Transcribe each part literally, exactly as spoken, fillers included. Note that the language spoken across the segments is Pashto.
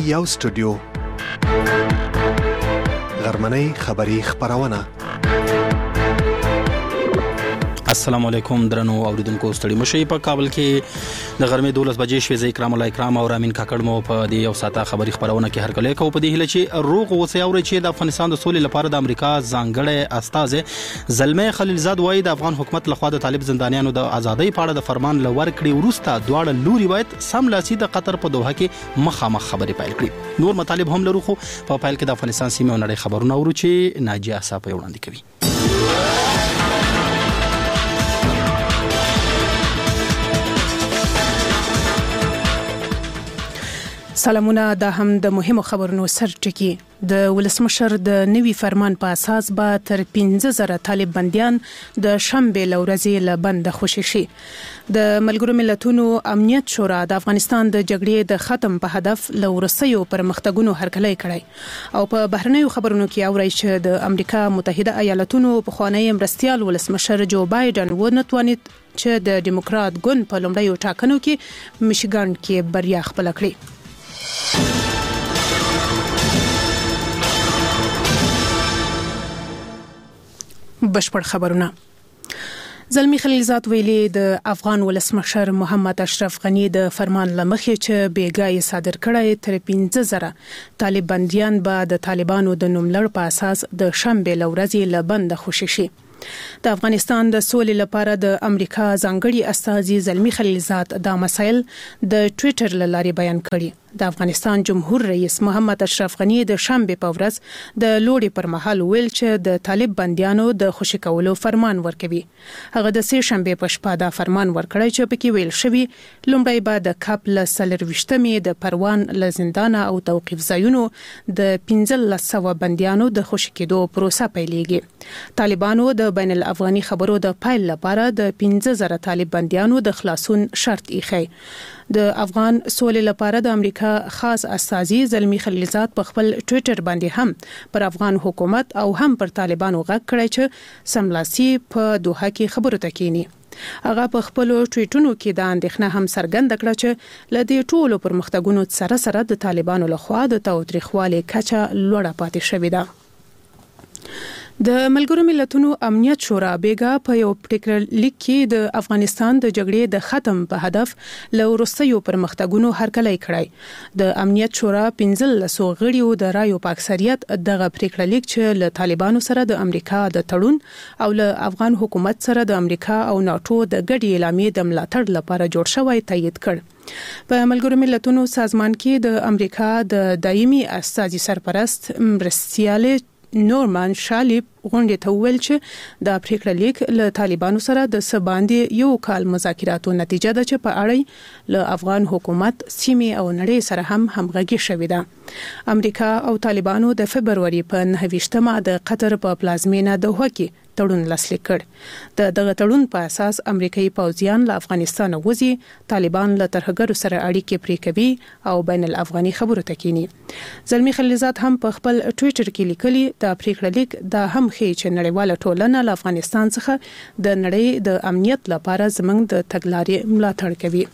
یو سټوډیو غرمنۍ خبری خبرونه. السلام علیکم درنو اوریدونکو، ستړي مشي. په کابل کې د غرمې دولس بجې شوې. زه کرام الله اکرام او رامین کاکړ مو په دې یو ساعته خبری خبرونه کې هر کله کو په دې هله چې روغ اوسې اوري چې د افغانستان د سولې لپاره د امریکا ځانګړی استاذ زلمه خلیلزاد وایي د افغان حکومت لخوا د طالب زندانیانو د ازادۍ په اړه د فرمان لور کړی ورسته دواړه لوري باید سملاسي د قطر په دوحه کې مخامخ خبرې پیل کړي. نور مطالب هم لرو، خو په پیل کې د افغانستان سیمه او نړۍ خبرونه اورو چې ناجیه صاحب وړاندې کوي. سلامونه. دا هم د مهمو خبرونو سرټکی. د ولسمشر د نوي فرمان په اساس به تر پنځه زره طالب بنديان د شنبه لورځي له بند خوشي شي. د ملګرو ملتونو امنیت شورا د افغانستان د جګړې د ختم په هدف لورسيو پرمختګونو هرکلی کړی. او په بهرنیو خبرونو کې اوري چې د امریکا متحده ایالاتونو په خوانی مرستيال ولسمشر جو بایدن ونتوانید چې د دیموکرات ګوند په لومړیو ټاکنو کې میشیګان کې بریا خپل کړي. بشپړ خبرونه. زلمی خلیلزاد ویلي د افغان ولسمشر محمد اشرف غنی د فرمان لمخې چې بیګای صادر کړی تر پنځه زره طالب بنديان به د طالبانو د نوملړ په اساس د شنبه لورځي له بند خوشي شي. د افغانستان د سولې لپاره د امریکا ځانګړي استازي زلمی خلیلزاد دا مسایل د ټوئیټر له لارې بیان کړي. د افغانستان جمهور رئیس محمد اشرف غنی د شنبه په ورځ د لوړې پر مهال ویل چې د طالب بنديانو د خوشي کولو فرمان ورکوي. هغه د سه شنبه په شپه دا فرمان ورکړی چې پکې ویل شوی لومړی به د کاپ له سلرويشتمې د پروان له زندان او توقيف ځایونو د پنځه سوه بنديانو د خوشي کېدو پروسه پیلېږي. طالبانو د بین الافغاني خبرو د پایل لپاره د پنځه زره طالب بنديانو د خلاصون شرط ایښی. د افغان سولې لپاره د امریکا خاص استازي زلمی خلیلزاد په خپل ټوئیټر باندې هم پر افغان حکومت او هم پر طالبانو غږ کړی چې سملاسي په دوحه کې خبرو ته کینی. هغه په خپل ټوئیټونو کې د اندېښنه هم څرګنده کړه چې لدې ټولو پرمختګونو سره سره د طالبانو لخوا د تاوتریخوالي کچه لوړه پاتې شوې ده. د ملګرو ملتونو امنیت شورا بیګا په یو پریکړه لیک کې د افغانستان د جګړې د ختم په هدف لورسيو پرمختګونو هرکلی کړی. د امنیت شورا پنځلسو غړیو د رایو په اکثریت دغه پریکړه لیک چې له طالبانو سره د امریکا د تړون او له افغان حکومت سره د امریکا او ناتو د ګډي اعلامیې د ملاتړ لپاره جوړ شوی تایید کړ. په ملګرو ملتونو سازمان کې د امریکا د دایمي استازي سرپرست مرستيال نورمان شالیب غونډې ته ویل چې د پریکړه لیک له طالبانو سره د سباندې یو کال مذاکراتو نتیجه ده چې په اړه له افغان حکومت سیمه او نړۍ سره هم همغږي شوې ده. امریکا او طالبانو د فبرवरी په نهه ویشتمه د قطر په پلازمینه دوحه کې تړون لاسلیک کړ. د دغه تړون په اساس امریکایي پوځیان له افغانستان وځي، طالبان له ترهګرو سره اړیکې پرې کوي او بین الافغاني خبرو ته کینی. زلمی خلیلزاد هم په خپل ټوئیټر کې لیکلي د پریکړه لیک د هم خې چې نړیواله ټولنه له افغانستان څخه د نړۍ د امنیت لپاره زموږ د تګلارې ملاتړ کوي.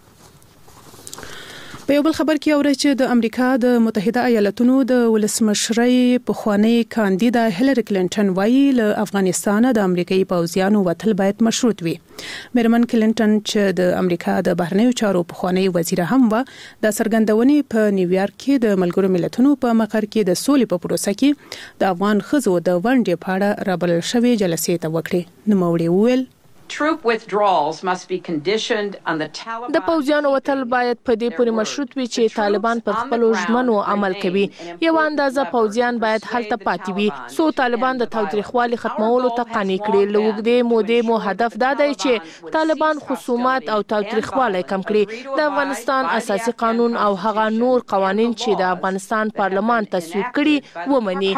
په یو بل خبر کې اوري چې د امریکا د متحده ایالاتونو د ولسمشرۍ په خوانی کاندیدا هیلری کلینټن وایي له افغانستان د امریکایي پوځیانو وتل باید مشروط وي. میرمن کلینټن چې د امریکا د بهرنیو چارو په خوانی وزیر هم و، د سرګندونې په نیویارک کې د ملګرو ملتونو په مقر کې د سولې په پروسه کې د افغان خزو د ونډې په اړه رابلل شوې جلسې ته وکړي. نوموړي وویل Troop withdrawals must be conditioned on the Taliban. د پوځیانو وتل باید په دې پورې مشروط وي چې طالبان پر خپل ژمنو عمل کوي. یو اندازه پوځیان باید هلته پاتې وي سو طالبان د تاوتریخوالي ختمولو ته قانع کړي. لوګدې مودې مو هدف دا دی چې طالبان خصومات او تاوتریخوالی کم کړي. د افغانستان اساسي قانون او هغه نور قوانين چې د افغانستان پارلمان تصویب کړي ومني.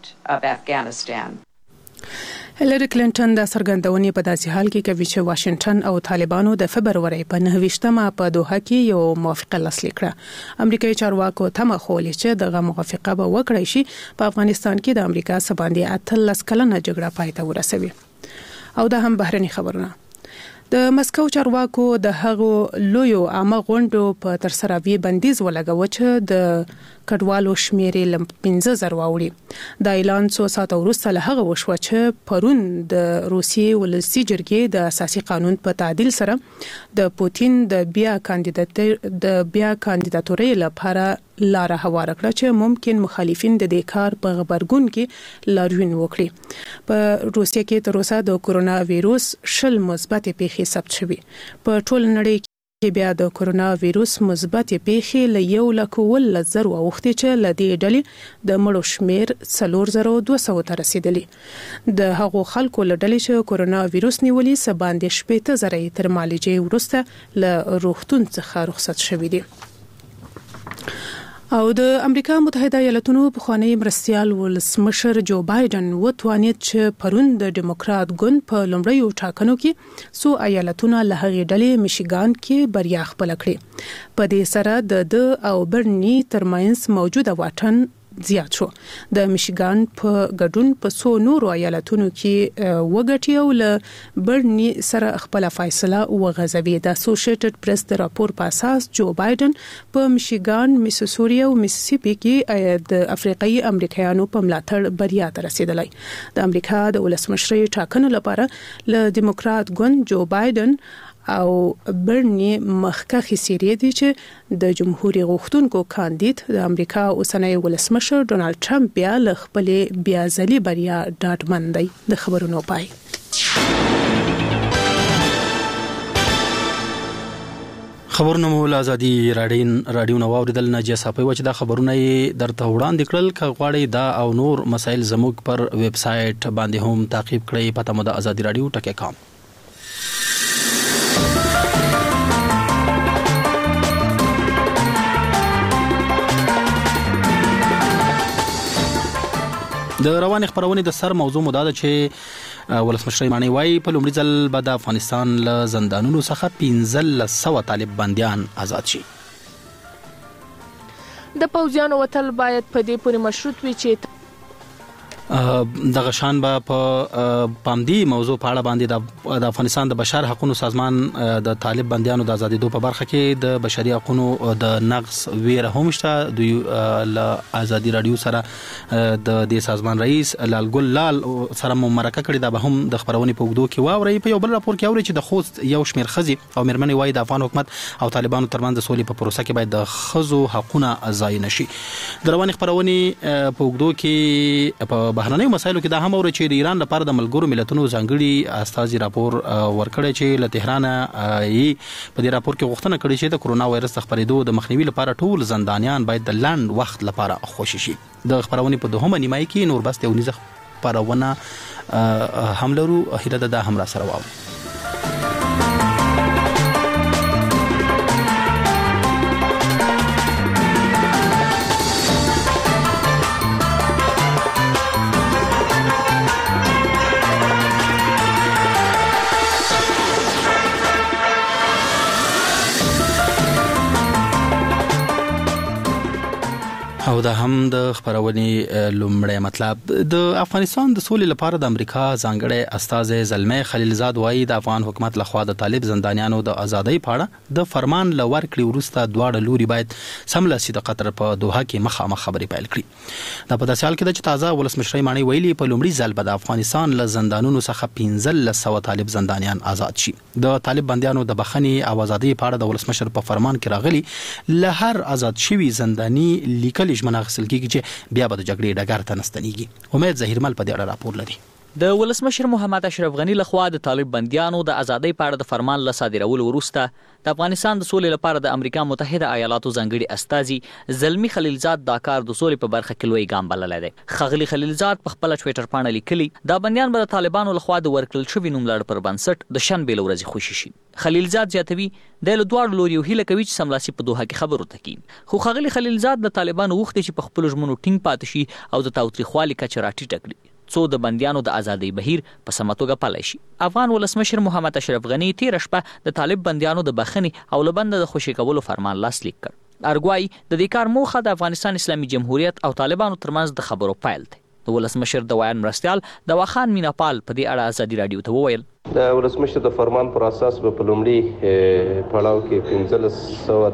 هیلری کلینټن د سرګندونې په داسې حال کې کوي چې واشنگټن او طالبانو د فبرवरी په نهه ویشتمه په دوحه کې یو موافقه لاسلیک کړه. امریکایي چارواکو تمه خولي چې دغه موافقه به وکړي شي په افغانستان کې د امریکا سباندې اتلس کلنه جګړه پای ته ورسوي. او دا هم بهرني خبرونه. د مسکو چارواکو د هغو لویو عامه غونډو په ترسروي بندیز ولګاوه چې د کډوالو شمیرې لم پنځه زره واوړي. د اعلان څو ساعت وروسته له هغه وشو چې پرون د روسیې ولسي جرګې د اساسي قانون په تعدیل سره د پوتین د بیا کاندیدټ د بیا کاندیداتورۍ لپاره لار هواره کړه چې ممکن مخالفین د دې کار په غبرګون کې لاریون وکړي. په روسیه کې تر اوسه د کورونا وایروس شل مثبت پیښې ثبت شوې. په ټول نړۍ کې بیا د کورونا وایروس مثبت پیښې له یو لک ول زر اوختي چې ل دې ډلې د مړو شمیر څلور زره دوه سوه ته رسیدلی. د هغو خلکو له ډلې چې کورونا وایروس نیولې سباندې شپږ زره تر معالجې وروسته له روغتون څخه رخصت شوې دي. او د امریکا متحده ایالاتونو پخوانی مرستیال ولسمشر جو بایدن وتوانید چې پرون د ډیموکرات ګوند په لومړیو ټاکنو کې سو ایالتونه له هغې ډلې میشیګان کې بریا خپل کړې. په دې سره د د او برني ترمنځ موجوده واټن زیات شو. د میشیګان په ګډون په سو نورو ایالتونو کې وګټي او له برني سره خپل فیصله وغځوي. د اسوسییټډ پریس د راپور په اساس جو بایدن په میشیګان، میسوری او میسیسیپي کې د افریقایي امریکایانو په ملاتړ بریا ته رسیدلی. د امریکا د ولسمشرۍ ټاکنو لپاره له ډیموکرات ګوند جو بایدن او برني مخکخي سیری دي چې د جمهوریت غوښتونکو کاندید د امریکا اوسنی ولسمشر ډونالد ټرمپ بیا له خپلې بیا ځلي بریا ډاډمن دی. د خبرونو پای. خبرونه مو له ازادي رادیو نو اوریدل نه جساپي و چې دا خبرونه درته وړاندې کړل. که غواړئ دا او نور مسایل زموږ پر ویب سټ باندې هم تعقیب کړئ. پته مو د ازادي رادیو ټکی کام. د روان خبرونه د سر موضوع مو دا ده چې ولسمشر مانی وای په لومړي ځل به د افغانستان له زندانونو څخه پنځه سوه طالب بنديان آزاد شي. د پوځیانو وتل باید په دې پورې مشروط وي چې د غشان به په پامدی موضوع په اړه باندې د افغانستان د بشر حقوقو سازمان د طالب بنديانو د ازادېدو په برخه کې د بشري حقوقو د نقض ویره هم شته. دوی ل ازادي رادیو سره د دې سازمان رئیس لال ګل لال سره مرکه کړې. دا به هم د خبرونې په وګړو کې واوري. په یو بل راپور کې اوري چې د خوست یو شمیر خزي او مرمنې وای د افغان حکومت او طالبانو ترمنځ د سولې په پروسه کې باید د خزو حقوقونه ضایع نشي. د روان خبرونې په وګړو کې په بهرنیو مسایلو کې دا هم اوري چې د ایران لپاره د ملګرو ملتونو ځانګړي استازي راپور ورکړی چې له تهران یې په دې راپور کې غوښتنه کړې چې د کورونا وایرس خپرېدو د مخنیوي لپاره ټول زندانیان باید د لنډ وخت لپاره خوشي شي. د خبرونې په دوهمه نیمایي کې نور بس یو نيزه خبرونه هم لرو. هیله ده هم را سره واو. او دا هم د خبرونې لومړی مطلب. د افغانستان د سولې لپاره د امریکا ځانګړی استازی زلمه خلیلزاد وایي د افغان حکومت لخوا د طالب زندانیانو د ازادۍ په اړه د فرمان ل ورکړې وروسته دواړه لوري باید سملاسي د قطر په دوحه کې مخامخ خبرې پیل کړي. دا په داسې حال کې چې تازه ولسمشر مانی ویلي په لومړي ځل به د افغانستان له زندانونو څخه پنځه سوه طالب زندانیان آزاد شي. د طالب بنديانو د بخښنې او ازادۍ په اړه د ولسمشر په فرمان کې راغلي له هر آزاد شوی زنداني لیکل ژمنه غسل کیږي چې بیا به د جګړې ډګر ته نستنیږي. امید ظهیرمل په دې اړه راپور لري. د ولسمشر محمد اشرف غنی لخوا د طالب بنديانو د ازادۍ په اړه د فرمان له صادرولو وروسته د افغانستان د سولې لپاره د امریکا متحده ایالاتو ځانګړي استازي زلمی خلیلزاد دا کار د سولې په برخه کې لوی ګام بللی دی. خغلی خلیلزاد په خپل ټوئیټر باندې لیکلي دا بنديان به د طالبانو لخوا د ورکړل شوي نوملړ پر بنسټ د شنبې ورځې خوشي شي. خلیلزاد زیاتوي د له دواړو لوري هیله کوي چې سملاسي په دوحه کې خبرو ته کړي. خو خغلی خلیلزاد د طالبانو وغوښتي چې په خپل ژمنو ټینګ پاتې شي او د تاوتریخوالي کچه راټیټه کړي څو د بنديانو د ازادۍ بهیر په سمه توګه پلی شي. افغان ولسمشر محمد اشرف غنی تېره شپه د طالب بنديانو د بخښنې او له بنده د خوشي کولو فرمان لاسلیک کړ. ارګوای د دې کار موخه د افغانستان اسلامي جمهوریت او طالبانو ترمنځ د خبرو پیل دی. د ولسمشر د ویان مرستیال دواخان میناپال په دې اړه ازادي رادیو ته وویل د ولسمشر د فرمان پر اساس په لومړي پړاو کې پنځلس سوه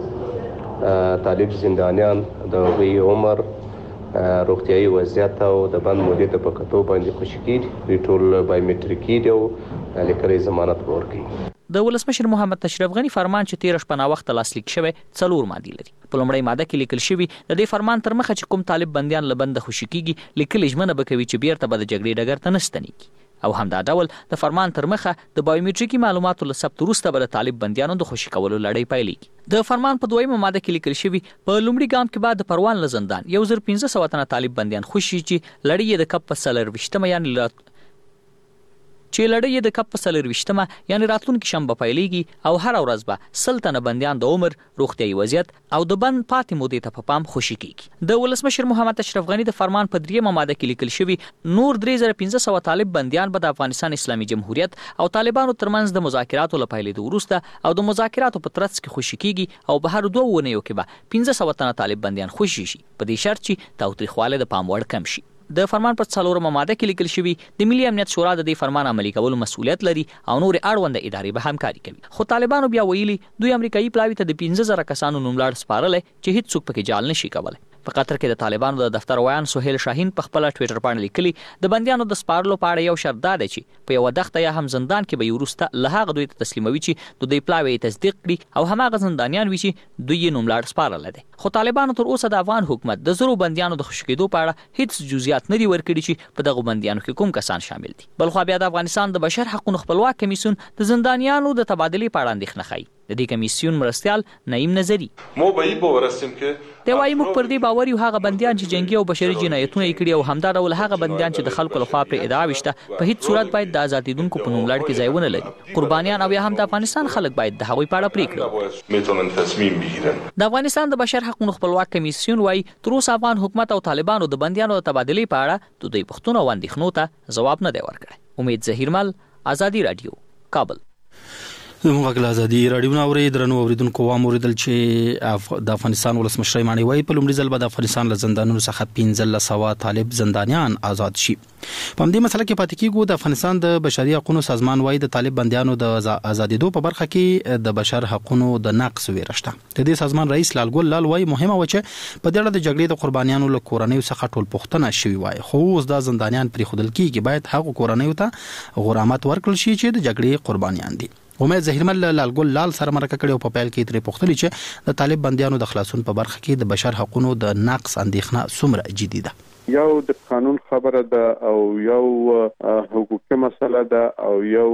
تنه طالب زندانیان د هغوی عمر روغتیايي وضعیت او د بند مودې ته په کتو باندې خوشي کېږي دوی ټول بایومټریکي دي او لیکلي ضمانت ورکوي. د ولسمشر محمد تشرف غنی فرمان چې تیر شپه وخت لاسلیک شوی څلور مادې لري. په لومړی ماده کې لیکل شوی د دې فرمان تر مخه چې کوم طالب بنديان لبند خوشي کیږي لیکل ژمنه بکوي چې بیرته به د جګړې ډګر ته نستنیږي او همدا ډول د فرمان تر مخه د بایومټریکي معلوماتو له ثبت وروسته به د طالب بنديانو د خوشي کولو لړۍ پیلېږي. د فرمان په دویمه ماده کې لیکل شوی په لومړي ګام کې بعد د پروان له زندان یو زر پنځه سوه تنه طالب بنديان خوشي چې لړۍ یې د کپ په څلرویشتمه یعنې چې لړۍ یې د کپ په څلرویشتمه یعنې راتلونکي شنبه پیلېږي او هره ورځ به سل تنه بندیان د عمر روغتیايي وضعیت او د بند پاتې مودې ته په پام خوشي کېږي. د ولسمشر محمد اشرف غني د فرمان په دریمه ماده کې لیکل شوی نور درې زره پنځه سوه طالب بندیان به د افغانستان اسلامي جمهوریت او طالبانو ترمنځ د مذاکراتو له پیلېدو وروسته او د مذاکراتو په ترڅ کې خوشي کېږي او به هر دوه اونیو کې به پنځه سوه تنه طالب بندیان خوشي شي په دې شرط چې تاوتریخوالی د پام وړ کم شي. د فرمان پر څلورمه ماده کې لیکل شوی د ملي امنیت شورا د دې فرمان عملي کولو مسؤلیت لري او نور اړوند ادارې به همکاري کوي. خو طالبانو بیا ویلي دوی امریکایي پلاوي ته د پنځه زره کسانو نوملړ سپارلی چې هیڅ څوک پکې جال نشي کولی. په قطر کې د طالبانو د دفتر ویان سهیل شاهین په خپل ټوئیټر باندې لیکلي د بندیانو د سپارلو په اړه یو شرط دا دی چې په یو دغه یا هم زندان کې به وروسته له هغه دوی ته تسلیموي چې د دوی پلاوي تصدیق کړي او هماغه زندانیان وي چې دوی یې نوملړ سپارل دي. خو طالبانو تر اوسه د افغان حکومت د زرو بندیانو د خوشي کېدو په اړه هیڅ جزئیات نه دي ورکړي چې په دغه بندیانو کې کوم کسان شامل دي. بل خو بیا د افغانستان د بشر حقوقو خپلواک کمیسیون د زندانیانو د تبادلې په اړه اندېښنه ښيي. د دې کمیسیون مرستیال نعیم نظری مو به یې باورستیم کې د وايي موږ پر دې باور یو هغه بندیان چې جنگي او بشري جنایتونه یې کړي او همدا ډول هغه بندیان چې د خلکو لخوا پر ادعا وشته په هیڅ صورت باید د آزادیدونکو په نوملړ کې ځای ونه لري. قربانیان او یا هم د افغانستان خلک باید د هغوی په اړه پریکړه میتونن تصمیم بگیرن. د افغانستان د بشر حقوقو خپلواک کمیسیون وايي تر اوسه افغان حکومت او طالبانو د بندیانو د تبادلې په اړه د دوی پوښتنو او اندېښنو ته ځواب نه دی ورکړی. امید ظهیرمل، ازادي رادیو، کابل. زموږ غږ ازادي رادیو نه اوري درنو اوریدونکو وام اوریدل چې د افغانستان ولسمشر مانی وای په لومړي ځل به د افغانستان له زندانونو څخه پنځه سوه طالب زندانیان آزاد شي. په همدې مسله کې پاتې کیږو. د افغانستان د بشري حقوقو سازمان وای د طالب بندیانو د آزادېدو په برخه کې د بشر حقوقو د نقض ویرشته. د دې سازمان رئیس لالګل لال وای مهمه و چې په دې اړه د جګړې د قربانیانو له کورنیو څخه ټول پوښتنه شوی وای خو اوس د زندانیان پرې خودل کیږي باید هغه کورنیو ته غرامت ورکړل شي چې د جګړې قربانیان دي. امید ظهیرمل لالګل لال سره مرکه کړي او په پیل کې ترې پوښتنه چې د طالب بندیانو د خلاصون په برخه کې د بشر حقوقو د نقض اندېښنه څومره جدي ده. یو د قانون خبره ده او یو حقوقي مسله ده او یو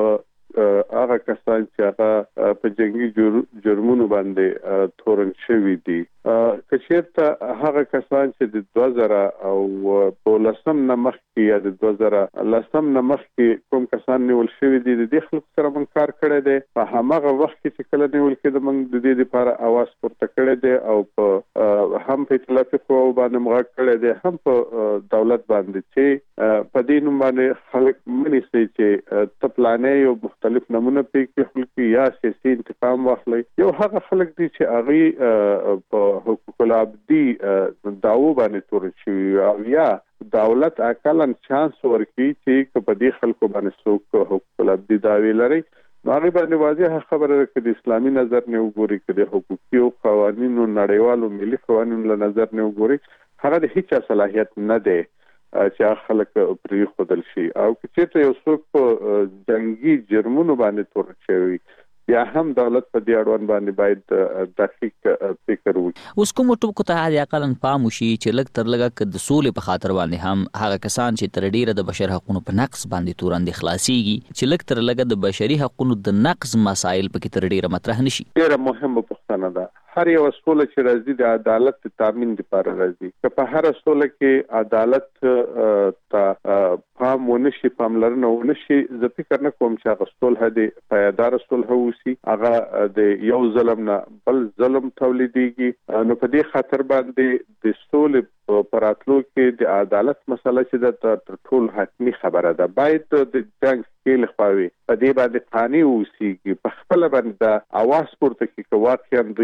هغه کسان چې هغه په جنگي جرمونو باندې تورن شوي دي. که چېرته هغه کسان چې د دوه زره او دولسم نه مخکې یا د دوه زره لسم نه مخکې کوم کسان نیول شوي دي د دې خلکو سره موږ کار کړی دی. په هماغه وخت کې چې کله نیول کېده موږ د دې لپاره اواز پورته کړی دی او په هم په اطلافي قواو باندې موږ غږ کړی دی هم په دولت باندې چې په دې نوم باندې خلک منیسي چې ته پلانې او مختلف نمونه پې خلک یا سیاسي انتقام واخلي. یو هغه خلک دي چې هغه په حقوق العبدي داو باندې تور شي او یا دولت اکلن چانس ورکړي چې په دې خلکو باندې څوک حقوق العبدي داوی لري. هغه باندې واضح خبره ده چې د اسلامي نظر نه وګوري چې د حقوقي او قوانینو نړیوالو ملي قوانینو له نظر نه وګوري هغه د هیڅ صلاحیت نه دی چې خلک پرې خودل شي او چې یو څوک په جنگي جرمونو باندې تور شي یا هم دولت په دې اړوند باندې باید دقیق فکر وکړي. اوس کوم ټکو ته د عقلن پام وشي چې لږ تر لږه د سولې په خاطر باندې هم هغه کسان چې تر ډیره د بشر حقوقو په نقض باندې تورند خلاصيږي چې لږ تر لږه د بشري حقوقو د نقض مسایل پکې تر ډیره مطرح نشي. ډیره مهمه پوښتنه ده. هر یو سوله چې راځي د عدالت تامین لپاره راځي. که په هر سوله کې عدالت ته پام ونشي پاملرنه ونشي زه فکر نه کوم چې هغه صلح دې پایدار صلح وشي. هغه د یو ظلم نه بل ظلم تولیديږي. نو په دې خاطر باندې د صلح پراتلو کې د عدالت مسله چې د ټول حتمی خبره ده. باید د جنگ کې لخواوي په دې باندې قانوني اوسېږي په خپل باندې اواز پورته کې واقعا د یو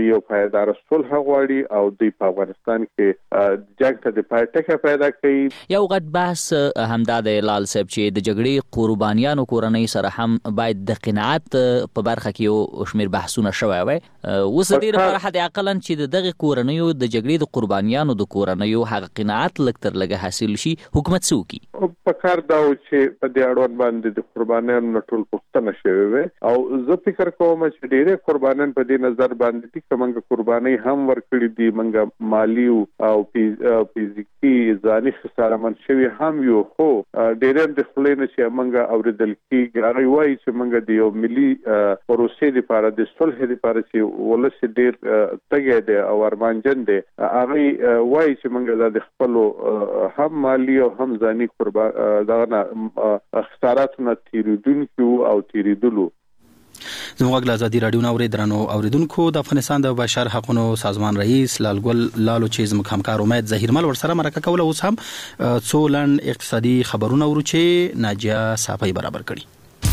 پایدار صلح غواړي او د افغانستان کې جنگ ته د پایټکه پیدا کوي. یو غټ بحث همدا د لال صاحب چې د جګړې قربانیانو کورنۍ سره هم باید د قناعت په برخه کې یو شمیر بحثونه شوی وي. اوس د دې لپاره حد اقل چې دغه کورنۍ د جګړې د قربانیانو د کورنۍ هغه قناعت لکتر لګه حاصل شي حکومت څوکي په کار دا چې په دې اړوند باندې د قربانیانو ټول پوښتنه شوی وي او زه فکر کوم چې ډېرې قربانیان په دې نظر باندې چې کومه قرباني هم ورکړي دي منګه مالی او فزیکی ځاني خساره من شوی هم یو خو ډېر د خلینو چې منګه اوریدل کیږي هغه وایي چې منګه د یو ملي پروسې لپاره د صلح لپاره چې ولس ډېر تګي دي او ارمانجن دي هغه وایي چې منګه د خپل هم مالی او هم ځاني دغه خساراتونه تیریدونکو او تیریدلو. زموږ له ازادي رادیو نو درنو اوریدونکو د افغانستان د بشر حقوقو سازمان رئیس لالګل لالو چې زموږ همکار امید ظهیرمل ورسره مرکه کوله. اوس هم څو لنډ اقتصادي خبرونه ورو چې ناجیه صافی برابر کړي.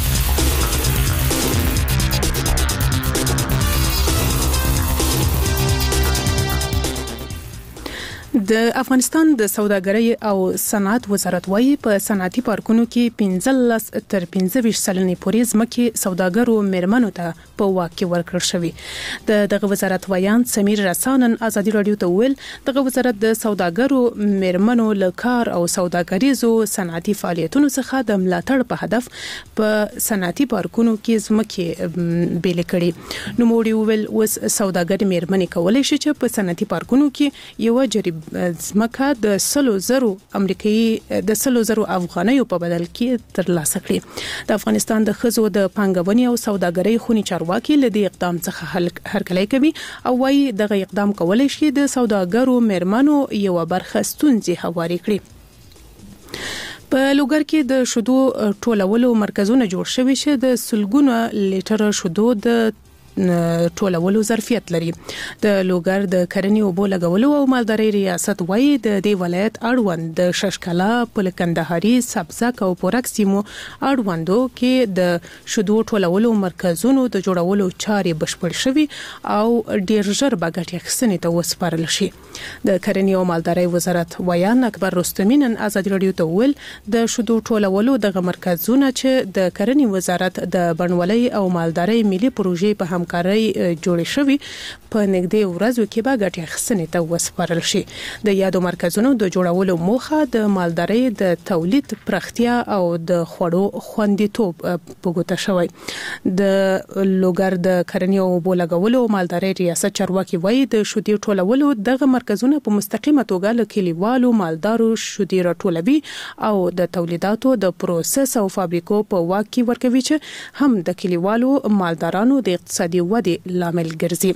د افغانستان د سوداګرۍ او صنعت وزارت وايي په صنعتي پارکونو کې پنځلس تر پنځه ویشت سلنې پورې ځمکې سوداګرو میرمنو ته په واک کې ورکړل شوې. د دغه وزارت ویان سمیر رسانن ازادي رادیو ته ویل دغه وزارت د سوداګرو میرمنو له کار او سوداګریزو صنعتي فعالیتونو څخه د ملاتړ په هدف په صنعتي پارکونو کې ځمکې بیل کړي. نو موږ ویل اوس سوداګر میرمنې کولای شي چې په صنعتي پارکونو کې یو جریب ځمکه د سلو زرو امریکایي د سلو زرو افغانیو په بدل کې ترلاسه کړي. د افغانستان د ښځو د پانګونې او سوداګرۍ خونی چارواکي له دې اقدام څخه هرکلی کوي او وايي دغه اقدام کولای شي د سوداګرو میرمنو یو برخه ستونزې هواري کړي. په لوګر کې د شودو ټولولو مرکزونه جوړ شوي چې د سلګونو لیټر شودو د ټولولو ظرفیت لري. د لوګر د کرنې اوبو لګولو او مالدارۍ ریاست وايي د دې ولایت اړوند د ششکلا پل کندهاري سبزک او پورک سیمو اړوندو کې د شودو ټولولو مرکزونو د جوړولو چارې بشپړ شوي او ډیر ژر به ګټې اخیستنې ته وسپارل شي. د کرنې او مالدارۍ وزارت ویان اکبر رستمی نن ازادي رادیو ته ویل د شودو ټولولو دغه مرکزونه چې د کرنې وزارت د بڼوالۍ او مالدارۍ ملي پروژې په هم کاری جوړ شوی په نږدې ورځو کې به ګټې اخیستنې ته وسپارل شي. د یادو مرکزونو د جوړولو موخه د مالدارۍ د تولید پراختیا او د خوړو خوندیتوب په ګوته شوی. د لوګر د کرنې او اوبو لګولو او مالدارۍ ریاست چارواکي وایي د شودې ټولولو دغه مرکزونه په مستقیمه توګه له کلیوالو مالدارو شودې راټولوي او د تولیداتو د پروسس او فابریکو په واک کې ورکوي چې هم د کلیوالو مالدارانو د اقتصادي ودې لامل ګرځي.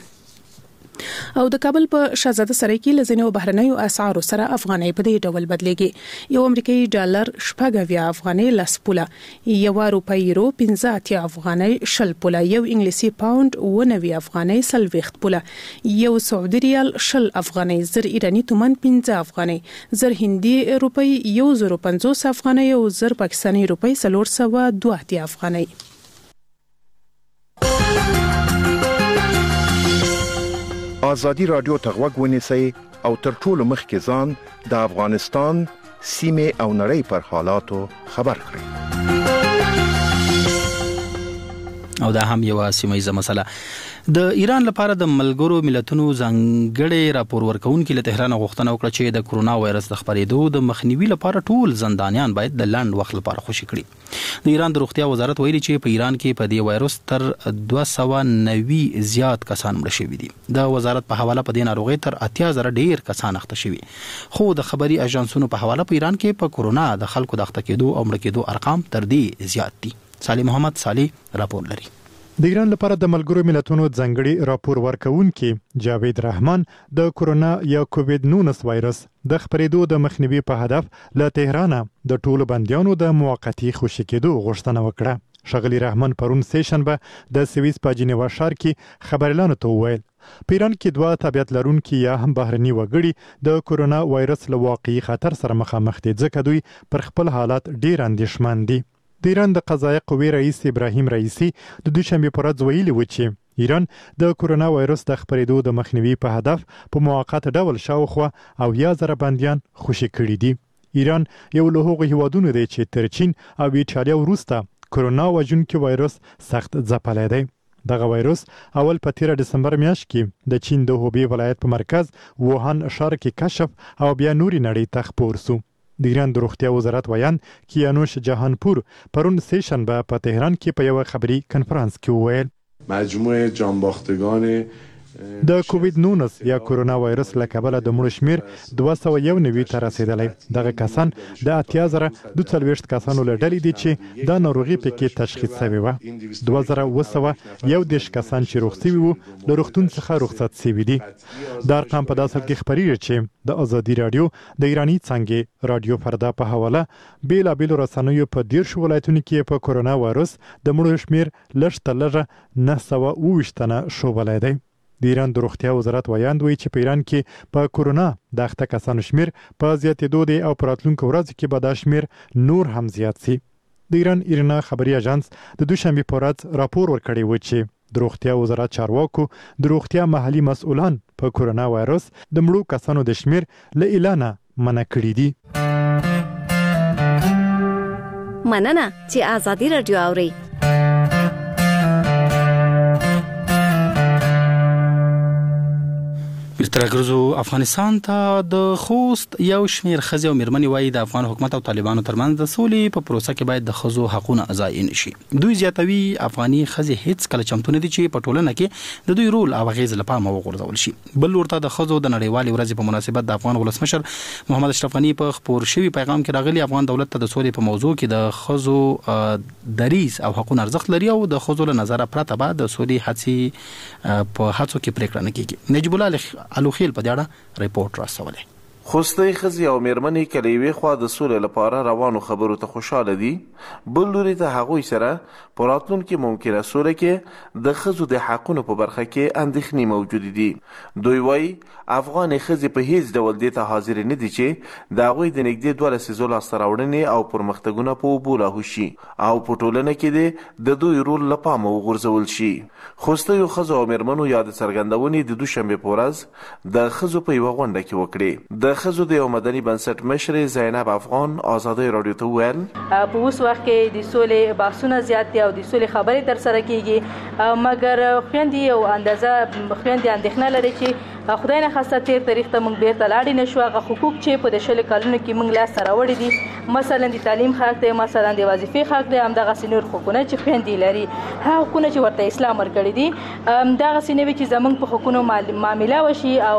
او د کابل په شاهزاده سرای کې لزنیو بهرنیو اسعارو سره افغانۍ په دې ډول بدلېږي. یو امریکایي ډالر شپږ اویا افغانۍ لس پوله، یو روپۍ یورو پنځه اتیا افغانۍ شل پوله، یو انګلیسي پاوند اوه نوي افغانۍ څلوېښت پوله، یو سعودي ریال شل افغانۍ، زر ایراني تومان پنځه افغانۍ، زر هندي روپۍ یو زر پنځوس افغانۍ او زر پاکستاني روپۍ څلور سوه دوه اتیا افغانۍ. ازادي رادیو ته غوږ ونیسئ او تر ټولو مخکې ځان د افغانستان سیمې او نړۍ پر حالاتو خبر کړئ. او دا هم یو سیمه مسله. د ایران لپاره د ملګرو ملتونو ځانګړي راپور ورکونکو له تهران غوښتنه وکړه چې د کورونا وایرس د خپرېدو د مخنیوي لپاره ټول زندانیان باید د لاند وخت لپاره خوشي کړي. د ایران د روغتیا وزارت ویلي چې په ایران کې په دې وایرس تر دوه سوه نوي زیات کسان مړه شوي دي. د وزارت په حواله په دې ناروغي تر اتیا زره ډیر کسان اخته شوي. خو د خبري اژانسونو په حواله په ایران کې په کورونا د خلکو د اخته کېدو او مړه کېدو ارقام تر دې زیات دي. صالح محمد صالح راپور لري. د ایران لپاره د ملګرو ملتونو ځانګړي راپور ورکونکي جاوید رحمان د کورونا یا کووید نولس وایرس د خپرېدو د مخنیوي په هدف له تهران د ټولو بندیانو د موقتی خوشي کېدو غوښتنه وکړه. شغلی رحمان پرون سیشنبه د سویس په جنیوا ښار کې خبريالانو ته وویل په ایران کې دوه طبيعت لرونکي یا هم بهرني وګړي د کورونا وایرس له واقعي خطر سره مخامخ دي ځکه دوی پر خپل حالت ډیر اندېښمن دي. د ایران د قضایه قوې رئیس ابراهیم رئیسی د دوشنبه پر ورځ ویلي و چې ایران د کورونا وایرس د خپرېدو د مخنیوي په هدف په موقت ډول شاوخوا او یا زره بندیان خوشي کړي دي. ایران یو له هغو هیوادونو دی چې تر چین او ایټالیا وروسته کورونا وژونکي وایرس سخت ځپلی دی. دغه وایرس اول په تیر دسمبر میاشت کې د چین د هوبی ولایت په مرکز ووهان ښار کې کشف او بیا نوري نړۍ ته خپور سو. د ایران د روغتیا وزارت ویان کیانوش جهانپور پرون سه شنبه په تهران کې په یو خبري کنفرانس کې وویل مجموعه جانباختگان د کووید نولس یا کورونا وایرس له کبله د مړو شمیر دوه سوه یو نوي ته رسیدلی. دغه کسان د اتیا زره دوه څلوېښت کسانو له ډلې دي چې دا ناروغي پکې تشخیص شوې وه. دوه زره اوه سوه یو دېرش کسان چې روغ شوي وو له روغتون څخه رخصت شوي دي. دا ارقام په داسې حال کې خپرېږي چې د ازادي راډیو د ایراني څانګې راډیو فردا په حواله بېلابېلو رسنیو په دېرشو ولایتونو کې په کورونا وایرس د مړو شمیر لږ تر لږه نهه سوه اووه ویشت تنه ښودلی دی. د ایران د روغتیا وزارت ویاند وایي چې په ایران کې په کورونا د اخته کسانو شمیر په زیاتېدو دی او په راتلونکو ورځو کې به دا شمیر نور هم زیات شي. د ایران ایرنا خبري اژانس د دوشنبې په ورځ راپور ورکړی و چې د روغتیا وزارت چارواکو د روغتیا محلي مسؤلان په کورونا وایرس د مړو کسانو د شمیر له اعلانه منع کړي دي. مننه چې آزادي رادیو اوري. ترګرزو افغانستان ته د خوست یو شمیر خزي او میرمنې وایي د افغان حکومت او طالبانو ترمنځ د سولې په پروسه کې باید د خزو حقوقونه ضایع نشي. دوی زیاتوي افغاني خزي هیڅ کله چمتو نه دي چې په ټولنه کې د دوی رول او غیز لپاره وغورځول شي. بل ورته د خزو د نړیوالې ورځې په مناسبت د افغان ولسمشر محمد اشرف غنی په خبر شوی پیغام کې راغلي افغان دولت ته د سولې په موضوع کې د خزو دریز او حقوقونه ارزښت لري او د خزو له نظر پرته به د سولې هڅې په هڅو کې پریکړه نه کیږي. نجیب الله الوخیل په دې اړه ریپورت راستولی. خوستي خزي او میرمنې کلیوي خوا د سولې لپاره روانو خبرو ته خوشاله دي. بل لوري ته هغوی سره په راتلونکي ممکنه سوله کې د خزو د حقونو په برخه کې اندېښنې موجود دي. دوی وایي افغان خزي په هیڅ ډول دې ته حاضر نه دي چې د هغوی د نږدې دوه لسیزو لاسته راوړنې او پرمختګونه په اوبو لاهو شي او په ټولنه کې د دوی رول له پامه وغورځول شي. خوستیو خزو او میرمنو یاد څرګندونې د دوشنبې په ورځ د خزو په یوه غونډه کې وکړې. د خزو د یو مدني بنسټ مشر زینب افغان آزادي رادیو ته وویل په اوس وخت کې د سولې بحثونه زیات دي او د سولې خبرې تر سره کیږي، مګر خويندې او اندازه خويندې اندېښنه لري چې خدای نه خاصه تیر تاریخ ته موږ بیرته لاړ نه شو. هغه حقوق چې په د شل کلونو کې موږ لاس سره وړي دي، مثلا د تعلیم حق دی، مثلا د وظیفې حق دی، همدغه سینور حقوقونه چې خويندې لري، هغه حقوقونه چې ورته اسلام ورکړي دي، دغه سینوي چې زمونږ په حقوقو معامله وشي او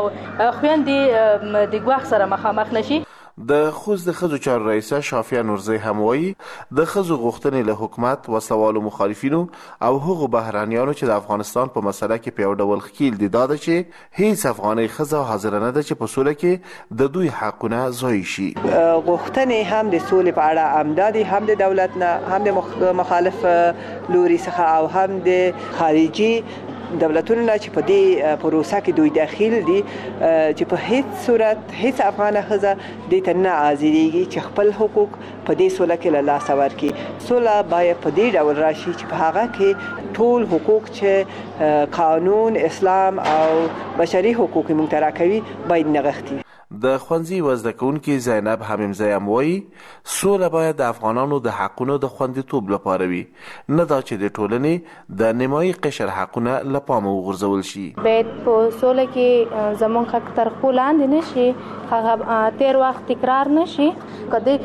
خويندې د ګواښ سره مخامخ نشي. د خوست د خزو چارو رئیسه شافیه نورزی هم وایي د خزو غوښتنې له حکومت و سوالو مخالفینو او هغو بهرانیانو چې د افغانستان په مسله کې په یو ډول ښکیل دي دا ده چې هیڅ افغاني ښځه حاضره نه ده چې په سوله کې د دوی حقونه ضایع شي. غوښتنې هم د سولې په اړه همدادي هم د دولت نه هم د مخالف لوري څخه او هم د خارجي دولتونو نه چې په دې پروسه کې دوی داخل دي چې په هیڅ صورت هیڅ افغان ښځه دې ته نه حاضرېږي چې خپل حقوق په دې سوله کې له لاسه ورکړي. سوله باید په دې ډول راشي چې په هغه کې ټول حقوق چې قانون، اسلام او بشري حقوق موږ ته راکوي باید نغښتي. د ښوونځي وزده کوونکې زینب حمیمزی هم وایي سوله باید د افغانانو د حقونو د خوندیتوب لپاره وي، نه دا چې د ټولنې د نیمایي قشر حقونه له پامه وغورځول شي. باید په سوله کې زموږ حق تر پښو لاندې نه شي، هغه تیر وخت تکرار نه شي. که دوی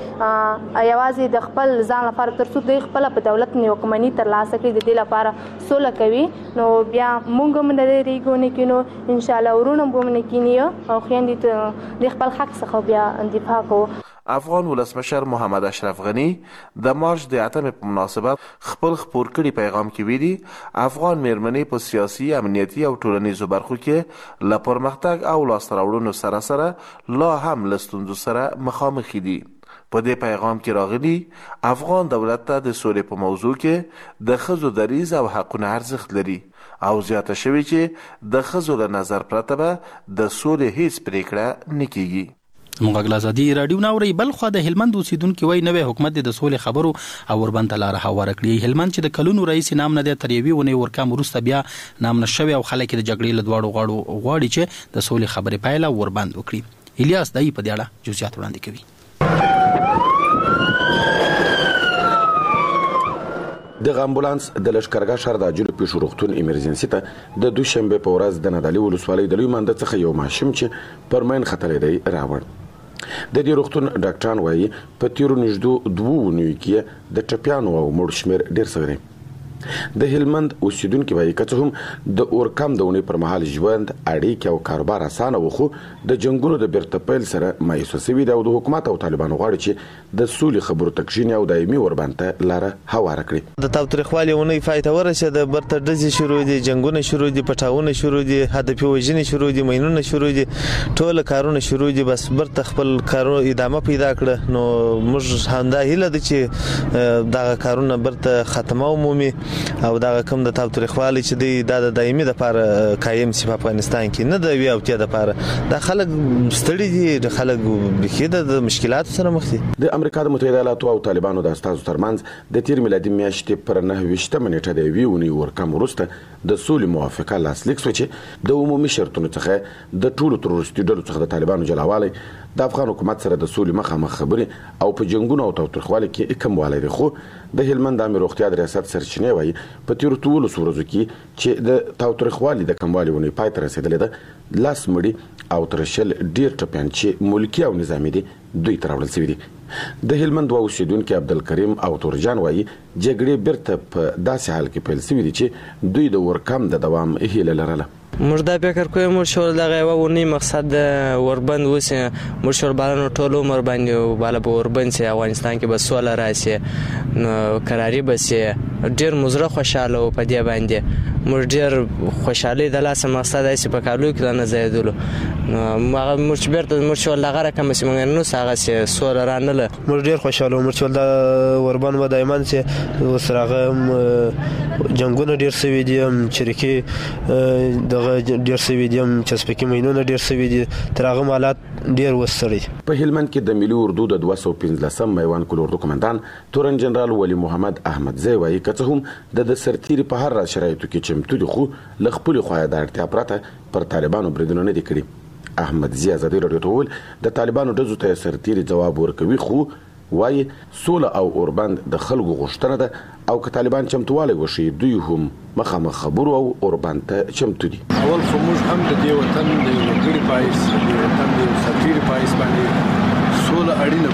یوازې د خپل ځان لپاره تر څو دوی خپله په دولت نیوکمني ترلاسه کړي د دې لپاره سوله کوي، نو بیا موږ هم نه درېږو نه کینو، انشاءالله ورونه به هم نه کیني او خویندې د خپل حق څخه بیا دفاع کوو. افغان ولسمشر محمد اشرف غنی د مارچ د اتمې په مناسبت خپل خپور کړي پیغام کې ویلي افغان میرمنې په سیاسي، امنیتي او ټولنیزو برخو کې له پرمختګ او لاسته راوړنو سره سره لا هم له ستونزو سره مخامخ دي. په دې پیغام کې راغلي افغان دولت ته د سولې په موضوع کې د ښځو دریځ او حقونه ارزښت لري او زیاته شوي چې د ښځو له نظر پرته به د سولې هیڅ پریکړه نه کیږي. موږ غلازادي رادیو ناوړي بل خو د هلمند اوسیدونکو وای نوې حکومت د سولې خبرو او وربند لار هوار کړی. هلمند چې د کلونو رئیس نام نه د تریوي ونی ورکام ورسته بیا نام نشوي او خلک د جګړې له دواړو غاړو غواړي چې د سولې خبرې پایله وربند وکړي. الیاس دای په دې اړه جزئیات وړاندې کوي. د امبولانس د لشکرګاه شهر د اجل پیښو روغتون ایمرجنسي ته د دوشنبه په ورځ د نادالي ولسوالۍ د لوی مانده څخه یو ماشوم چې پرمن خطر دی راوړ. د دې روغتون ډاکټران وایي په تیرو نږدې دوه ونیو کې د ټپیانو او مړ شمیر ډیر شوی دی. د هلمند اوسیدونکو وایي که څه هم د اورکم د ونې پر مهال ژوند اړیکې او کاروبار اسانه و خو د جنگونو د بیرته پیل سره مایوسه شوي دي او د حکومت او طالبانو غواړي چې د سولې خبرو تکشین او دایمي وربند ته لاره هواره کړي. د تاوتریخوالي ونې پای ته ورسېده، برته ډزې شروع دي، جنگونه شروع دي، پټاونه شروع دي، هدفي وژنې شروع دي، مینونه شروع دي، ټول کارونه شروع دي. بس برته خپل کارونه ادامه پیدا کړه. نو موږ همدا هیله ده چې دغه کارونه برته ختمه ومومي او دا کوم د تاوتریخوالي چې دی د دایمي د لپاره قایم شي په افغانستان کې، نه د وی او ته د لپاره د خلک ستړي دي، د خلک بخیده د مشکلات سره مخ دي. د امریکا د متحده ایالاتو او طالبانو د استازو ترمنځ د تیر میلادي میاشتې پر نه ویشتمه نیټه د ویونی ورکم وروسته د سولې موافقه لاسلیک شو چې د عمومي شرطونو څخه د ټولو تروریستي ډلو څخه د طالبانو جلاوالی د افغان حکومت سره د سولې مخامخ خبرې او په جنگونو او تاوتریخوالي کې کموالی دی. خو د هلمند عامه روغتیا د ریاست سرچینې وایي په تیرو ټولو ورځو کې چې د تاوتریخوالي د کموالي ونې پای ته رسیدلې ده لاس مړي او ترشل ډیر ټپیان چې ملکی او نظامی دي دوی تراول شوی دي. د هلمند اوسیدونکو عبدالکریم او تورجان وایي جګړې بیرته په داسې حال کې پیل شوې دي چې دوی د ورکم د دوام هیله لرله. موږ دا فکر کوو موږ شول دغه یو ونی مقصد وربند وسی موږ شول بالانو ټول عمر باندې بالا به وربند سي افغانستان کې بس سوله راسي نو قراري بسي ډیر مزره خوشاله په دې باندې موږ ډیر خوشاله د لاسه مقصد ایسي په کالو کې نه زیاتولو نو موږ بیرته موږ شول دغه رقم سي موږ نو ساغه سي سوله رانله موږ ډیر خوشاله موږ شول د وربند و دایمن سي وسرغه جنگونه ډیر سوي دي چریکي دغه ډیر سوي دي چې سپکې مینونه ډیر سوي دي ترغه مالات ډیر وسړي. په هلمند کې د ملي اردو د دوه سوه پنځلسم میوان کول اردو کمانډان تورن جنرال ولی محمد احمد زی وایي که څه هم د د سرتیري په هر شرایطو کې چمتو دي خو له خپلې خوا د اړتیا پرته پر طالبانو بریدونه نه دي کړي. احمد زی ازادي راډیو ته وویل د طالبانو ډزو ته سرتیري ځواب ورکوي خو وایي سوله او اوربند د خلکو غوښتنه ده او که طالبان چمتوالی وشي دوی هم مخامخ خبرو او اوربند ته چمتو دي. اول خو موږ هم د دې وطن د یو وګړي په حیث د وطن د یو سفیر په حیث باندې سوله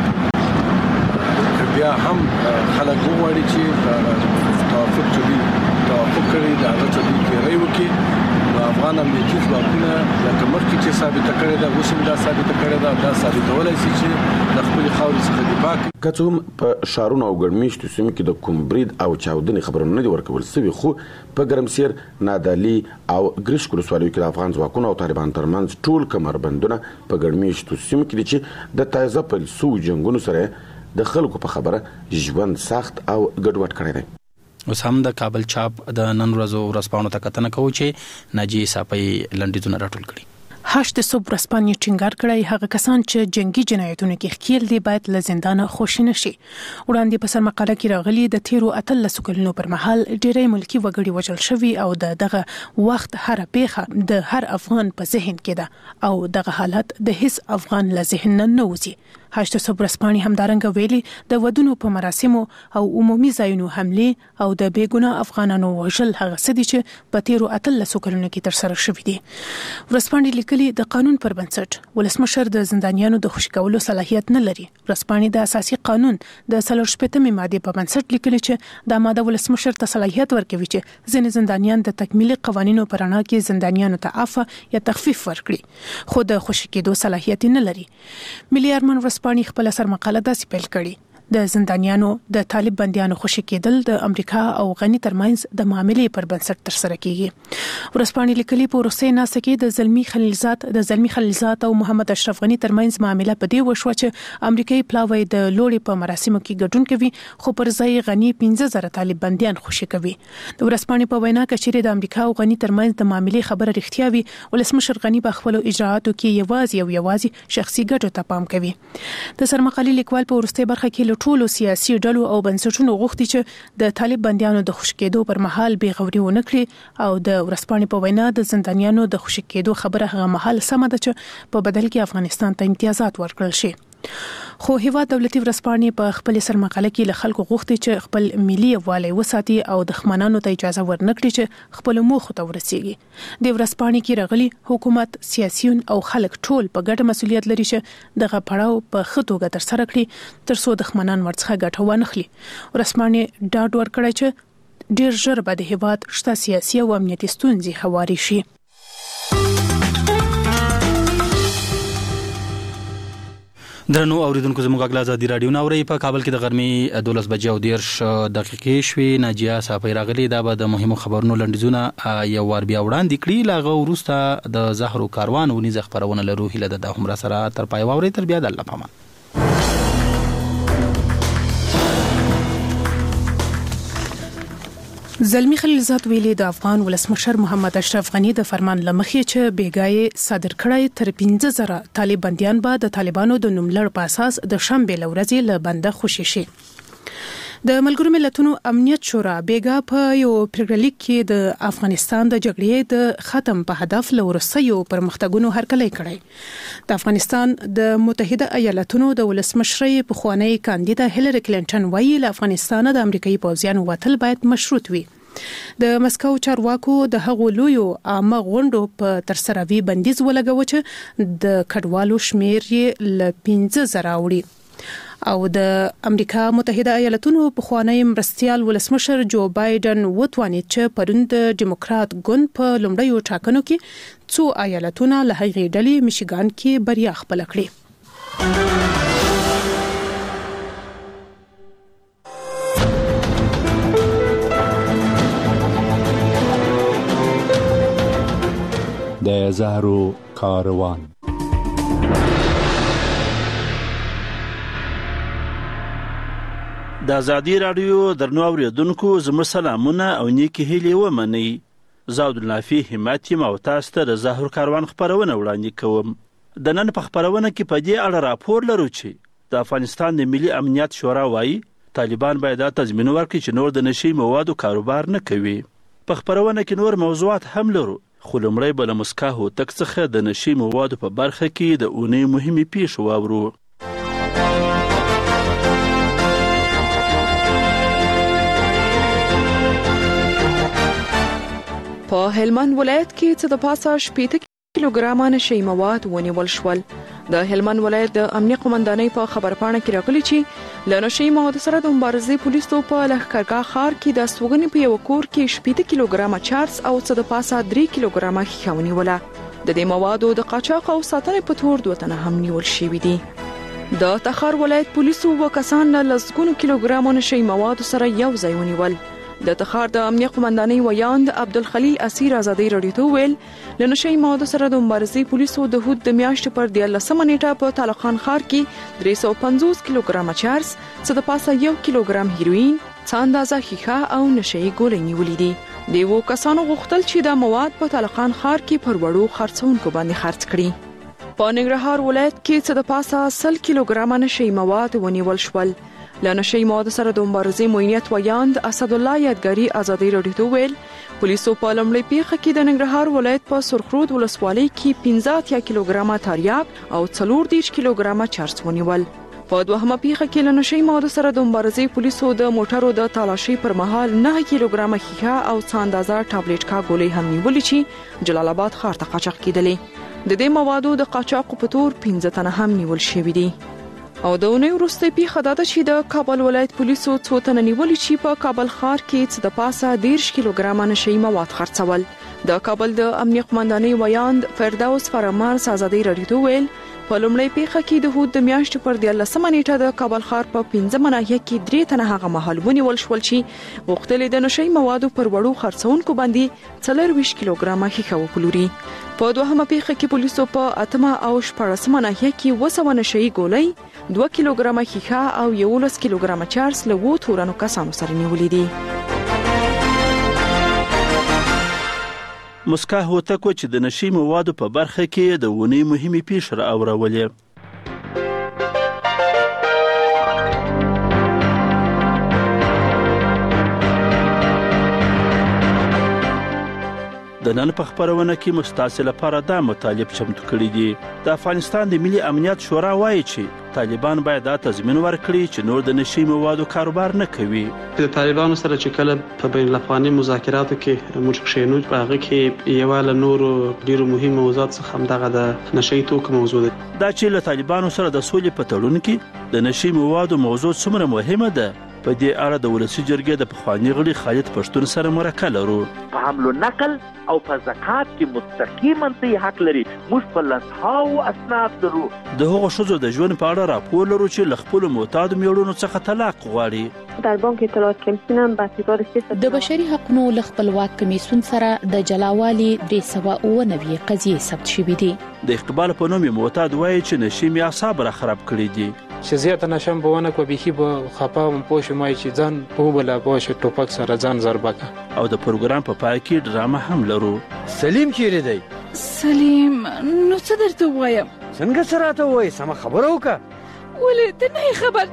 اړینه ده. بیا هم خلک وغواړي چې توافق چې دوی توافق کړي د هغه څه دوی پیروي وکړي. افغان امنیتي ځواکونه لکه مخکې چې ثابته کړې ده اوس هم دا ثابته کړې ده دا ثابتولی شي چې د خپلې خاورې څخه دفاع کوي. که څه هم په ښارونو او ګڼمېشتو سیمو کې د کوم برید او چاودنې خبرونه نه دي ورکول شوي خو په ګرمسیر نادالي او ګرشک ولسوالیو کې د افغان ځواکونو او طالبانو ترمنځ ټول کمربندونه په ګڼمېشتو سیمو کې دي چې د تازه پیل شویو جنګونو سره د خلکو په خبره ژوند سخت او ګډوډ کړی دی. اوس هم د کابل چاپ د نن ورځو ورځپاڼو ته کتنه کوو چې ناجی صاحب لنډیزونه راټول کړي. هشت صبح رسپانې ټینګار کړی هغه کسان چې جنگي جنایتونو کې ښکیل دي باید له زندانه خوشی نشي. وړاندې په سر مقاله کې راغلي د تیرو اتلس کلونو پر مهال ډېری ملکی وګړي وژل شوي او د دغه وخت هر پیښه د هر افغان په ذهن کې ده او دغه حالت د هیڅ افغان له ذهن نه نوځي. هشت صبح رسپانې همدارنګه ویلي د ودونو په مراسمو او عمومي ځایونو حمله او د بیګناه افغانانو وژل هغه څه دي چې په تیرو اتلس کلونو کې تر سره شوي دي. ورسپانې لیکلي د قانون پر بنسټ ولسمشر د زندانیانو د خوشي کولو صلاحیت نه لري. ورسپانې د اساسي قانون د څلور شپږمې ماده په بنسټ لیکلي چې د ماده ولسمشر ته صلاحیت ورکوي چې ځینې زندانیان د تکمیلي قوانینو پر اړه کې زندانیانو ته عفو یا تخفیف ورکړي خو د خوشي کېدو صلاحیت نه لري. ملي ارمان ورسپانې خپل سر مقاله داسې پیل کړي د زندانیانو د طالب بنديانو خوشي کېدل د امریکا او غني ترمنځ د معاملې پر بنسټ تر سره کیږي. ورسپانې لیکلي په روسي ناسه کې د زلمی خلیلزاد د زلمی خلیلزاد او محمد اشرف غني ترمنځ معاملې په دې وشو چې امریکایي پلاوی د لوړې په مراسمو کې ګډون کوي خو پر ځای غني پنځه زره طالب بنديان خوشي کوي. د ورسپانې په وینا کې چې د امریکا او غني ترمنځ د معاملې خبره رښتیا وي ولسمشر غني په خپل اجراءاتو کې یوازې او یوازې شخصي ګټو ته پام کوي. د سرمقالي لیکوال په ورسته برخه کې ټولو سیاسي ډلو او بنسټونو غوښتي چې د طالب بنديانو د خوشي کېدو پر مهال بې غوري ونه کړي او د ورسپانې په وینا د زندانیانو د خوشي کېدو خبره هغه مهال سم ده چې په بدل کې افغانستان ته امتیازات ورکړل شي. خو هیواد دولتي ورسپانې په خپل سرمقاله کې له خلکو غوښتي چې خپل ملي یووالی وساتي او د خمانانو ته اجازه ورنکړي چې خپل موخو ته ورسیږي. د ورسپانې کې راغلي حکومت، سیاسيون او خلک ټول په ګډه مسؤلیت لري چې دغه پړاو په ښه توګه تر سره کړي ترڅو د خمانان ورڅخه ګټه وانخلي. ورسپانې ډاډ ورکړی چې ډیر ژر به د هیواد شته سیاسي او امنیتي ستونزې هواري شي. درنو اوریدونکو زموږ غږ آزادي رادیو ناوړي په کابل کې د غرمې دولس بجې او دیرش دقیقې شوې. ناجیه صافی راغلي دا به د مهمو خبرونو لنډیزونه یو وار بیا وړاندې کړي. لاغه وروسته د زهرو کاروان ونیزه خبرونه لرو هله د هم را سره تر پای واوري تر بیا د الله پامان. زلمی خلیلزاد ویلي د افغان ولسمشر محمد اشرف غني د فرمان لمخې چې بیګای صادر کړی تر پنځه زره طالب بنديان به د طالبانو د نوملړ په اساس د شنبه لورځي له بنده خوشي شي. د ملګرو ملتونو امنیت شورا بیګا په یو پریکړلیک کې د افغانستان د جګړې د ختم په هدف لورسيو پرمختګونو هرکلی کړی. د افغانستان د متحده ایالاتونو د ولسمشرۍ په خوانی کاندیدا هیلری کلینټن وایي له افغانستان د امریکایي پوځیانو وتل باید مشروط وي. د مسکو چارواکو د هغو لویو عامه غونډو په ترسروي بندیز ولګاوه چې د کډوالو شمیر یې ل پنځه زره وړي. او د امریکا متحده ایالاتونو په خوانی مرستيال ولسمشر جو بایدن وتوانید چې پرون د ډیموکرات ګوند په لومړیو ټاکنو کې څو ایالتونه له هغې ډلې میشیګان کې بریا خپل کړې. د زهرو کاروان. د آزادي رادیو درنو اوریدونکو زموږ سلامونه او نیکی هیلې ومنئ. زه عبدالنافي همت یم او تاسو ته د زهرو کاروان خپرونه وړاندې کوم. د نن په خپرونه کې په دې اړه راپور لرو چې د افغانستان د ملي امنیت شورا وایي طالبان باید دا تضمین ورکړي چې نور د نشي موادو کاروبار نه کوي. په خپرونه کې نور موضوعات هم لرو خو لومړی به له مسکا هوتک څخه د نشي موادو په برخه کې د اونۍ مهمې پیښې واورو. په هلمند ولایت کې څه د پاسه شپږ کیلوګرام نشي مواد ونیول شول. د هلمند ولایت د امنیت قومندانۍ په خبرپاڼه کې راغلي چې له نشي موادو سره د مبارزې پولیسو په لښکرګاه ښار کې د سوګنې په یو کور کې شپږ کیلوګرام چارس او څه د پاسه درې کیلوګرام ښه ونیوله. د دې موادو د قاچاق او ساتنې په تور دوه تنه هم نیول شوي دي. د تخار ولایت پولیسو و کسان له لسګونو کیلوګرام نشي موادو سره یو ځای ونیول. د تخار د امنیت قومندانۍ ویاند عبدالخلیل اسیر آزادۍ رادیو ته ویل له نشي موادو سره د مبارزې پولیسو د هود د میاشتې پر دیارلسمه نیټه په طالقان ښار کې درې سوه پنځوس کیلوګرام چارس، څه د پاسه یو کیلوګرام هیروین، څه اندازه ښیښه او نشي ګولۍ نیولې دي. دیو کسانو غوښتل چې دا مواد په طالقان ښار کې پر وړو خرڅونکو باندې خرڅ کړي. په ننګرهار ولایت کې څه د پاسه سل کیلوګرام نشي مواد ونیول شول. له نشي موادو سره د مبارزې موینیت ویاند اسد الله یادګاری آزادۍ رادیو ته ویل پولیسو په لومړۍ پیښه کې د ننګرهار ولایت په سرخرود ولسوالۍ کې پنځه اتیا کیلوګرام تریاک او څلور دیرش کیلوګرام چرس ونیول. په دوهمه پیښه کې له نشي موادو سره د مبارزې پولیسو د موټرو د تالاشۍ پر مهال نه کیلوګرام ښیښه او څه اندازه ټابلیټکا ګولۍ هم نیولې چې جلال آباد ښار ته قاچاق کېدلې. د دې موادو د قاچاقو په تور پنځه تنه هم نیول شوي دي. او د اونۍ وروسته پیښه دا ده چې د کابل ولایت پولیسو څو تنه نیولي چې په کابل ښار کې څه د پاسه دیرش کیلوګرام نشي مواد خرڅول. د کابل د امنیت قومندانۍ ویاند فردوس فرامرز آزادۍ رادیو ته ویل په لومړۍ پیښه کې د هود د میاشتې پر دیارلسمه نیټه د کابل ښار په پنځمه ناحیه کې درې تنه هغه مهال ونیول شول چې غوښتل د نشهیي موادو پر وړو خرڅونکو باندې څلورویشت کیلوګرامه ښیښه وپلوري. په دوهمه پیښه کې پولیسو په اتمه او شپاړسمه ناحیه کې اووه سوه نشهیي ګولۍ، دوه کیلوګرامه ښیښه او یولس کیلوګرامه چارس له اوو تورنو کسانو سره نیولي دي. مسکا هوتکو چې د نشي موادو په برخه کې د ونی مهمه پیښه راوړولې. د نن په خبرونه کې مستاسل لپاره دا مطالب چمتو کړی دي. د افغانستان د ملي امنیت شورا وایي چې طالبان باید دا تضمین ورکړي چې نور د نشي موادو کاروبار نه کوي. د طالبانو سره چې کله په بین الافغاني مذاکراتو کې موږ شینو په هغه کې یو له نورو ډیرو مهمو موضوعات څخه هم دغه د نشي توکو موضوع ده. دا چې له طالبانو سره د سولې په تړون کې د نشي موادو موضوع څومره مهمه ده، په دې اړه د ولسی جرګې د پخوانی غړي خالد پښتون سره مرکه لرو. په حمل و نقل او په زکات کې مستقیما ته حق لري. موږ په لاسهاو اسناد درو. د هغو ښځو د ژوند په اړه راپور لرو چې له خپلو معتادو میړونو څخه طلاق غواړي. در بانک اطلاعات کمیسیون هم بحثیگار سیاست د بشري حقوقو له خپلواک کمیسیون سره د جلاوالي درې سوه اووه نوي قضیې ثبت شوې دي. د اقبال په نوم معتاد وایي چې نشي مې اعصاب را خراب کړي دي. چې زیاته نشم بونه کو بيخي به خپه هم پوه شم چې ځان په بل باشه ټوپک سره ځان ضربکه. او د پروګرام په پای کې ډرامه هم لرو. سلیم چیرې دی؟ سلیم نو څه درته وایم؟ څنګه سره ته وای سم خبره وکړه. ولې ته نه خبر؟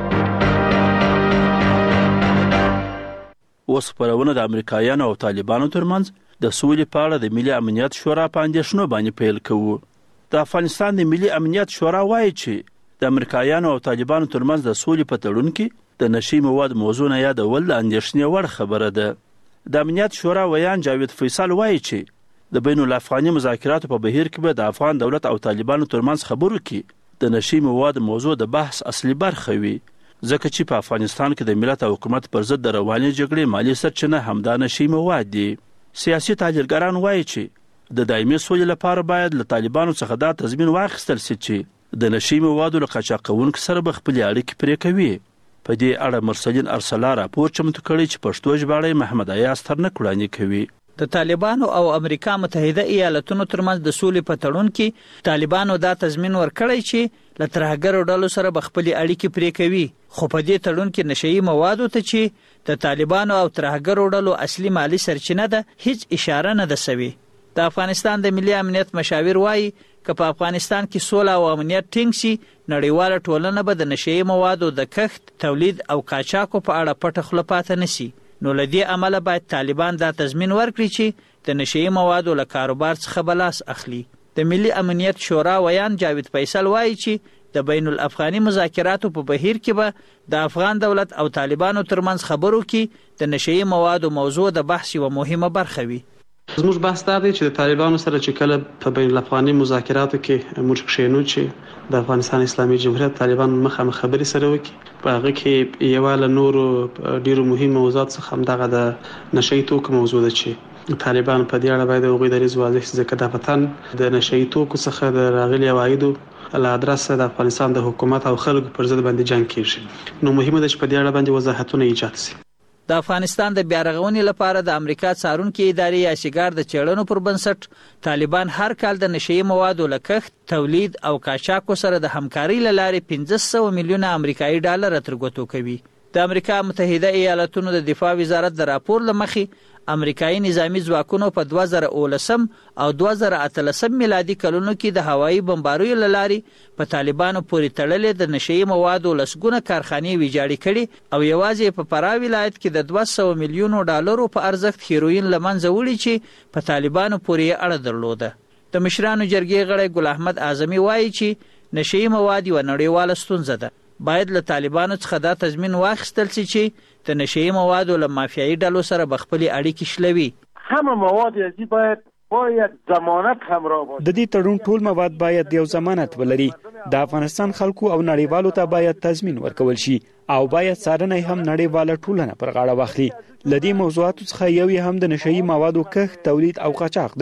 اوس خبرونه د امریکایانو او طالبانو ترمنځ د سولې په اړه د ملي امنیت شورا په اندېښنو باندې پیل کوو. د افغانستان د ملي امنیت شورا وایي چې د امریکایانو او طالبانو ترمنځ د سولې په تړون کې د نشي مواد موضوع نه یادول د اندېښنې وړ خبره ده. د امنیت شورا ویان جاوید فیصل وایي چې د بین الافغاني مذاکراتو په بهیر کې به د افغان دولت او طالبانو ترمنځ خبرو کې د نشي مواد موضوع د بحث اصلي برخه وي، ځکه چې په افغانستان کې د ملت او حکومت پر ضد د روانې جګړې مالی سرچینه همدا نشي مواد دي. سیاسي تحلیلګران وایي چې د دایمي سولې لپاره باید له طالبانو څخه دا تضمین واخیستل شي چې د نشي موادو له قاچاقونکو سره به خپلې اړیکې پرې کوي. په دې اړه مرسلین ارسلا راپور چمتو کړی چې پښتو ژباړی محمد ایاز ترنک وړاندې کوي. د طالبانو او امریکا متحده ایالاتونو ترمنځ د سولې په تړون کې طالبانو دا تضمین ورکړی چې له ترهګرو ډلو سره به خپلې اړیکې پرې کوي. خو په دې تړون کې نشهیي موادو ته چې د طالبانو او ترهګرو ډلو اصلي مالی سرچینه ده هیڅ اشاره نه ده سوي. د افغانستان د ملي امنیت مشاور وایي که په افغانستان کې سوله او امنیت ټینګ شي نړیواله ټولنه به د نشهیي موادو د کښت، تولید او قاچاقو په اړه پټه خوله پاتې نه شي. نو له دې امله باید طالبان دا تضمین ورکړي چې د نشهیي موادو له کاروبار څخه به لاس اخلي. د ملي امنیت شورا ویان جاوید فیصل وایي چې د بین الافغاني مذاکراتو په بهیر کې به د افغان دولت او طالبانو ترمنځ خبرو کې د نشهیي موادو موضوع د بحث یوه مهمه برخه وي. زموږ بحث دا دی چې د طالبانو سره چې کله په بین الافغاني مذاکراتو کې موږ کښینو چې د افغانستان اسلامي جمهوریت طالبان مخامخ خبرې سره وکړي، په هغه کې یو له نورو ډیرو مهمو موضوعات څخه هم دغه د نشهیي توکو موضوع ده چې طالبان په دې اړه باید هغوی دریځ واضح کړي، ځکه دا وطن د نشهیي توکو څخه د راغلي عوایدو له ادرسه د افغانستان د حکومت او خلکو پر ضد باندې جنګ کیږي. نو مهمه ده چې په دې اړه باندې وضاحتونه ایجاد شي. د افغانستان د بیارغونې لپاره د امریکا څارونکي ادارې یا شګار د چېړنو پر بنسټ طالبان هر کال د نشهیي موادو له کښت، تولید او قاچاقو سره د همکارۍ له لارې پنځه سوه میلیونه امریکایي ډالر تر ګوتو کوي. د امریکا متحده ایالاتونو د دفاع وزارت د راپور له مخې امریکایي نظامی ځواکونو په دوه زره اوولسم او دوه زره اتلسم میلادي کلونو کې د هوایي بمباریو له لارې په طالبانو پورې تړلې د نشهیي موادو لسګونه کارخانې ویجاړې کړي او یوازې په فراه ولایت کې د دوه سوه میلیونو ډالرو په ارزښت هیروین له منځه وړي چې په طالبانو پورې اړه درلوده. د مشرانو جرګې غړی ګل احمد اعظمي وایي چې نشهیي مواد یوه نړیواله ستونزه ده. باید له طالبانو څخه دا تضمین واخیستل شي چې د نشهیي موادو له مافیایي ډلو سره به خپلې اړیکې شلوي. همه مواد ازی باید باید ضمانت همراه باشه. د دې تړون ټول مواد باید یو ضمانت ولري. د افغانستان خلکو او نړیوالو ته باید تضمین ورکول شي او باید څارنه هم نړیواله ټولنه پر غاړه واخلي. لدې موضوعاتو څخه یو هم د نشهیي موادو کښت، تولید او قاچاق دی.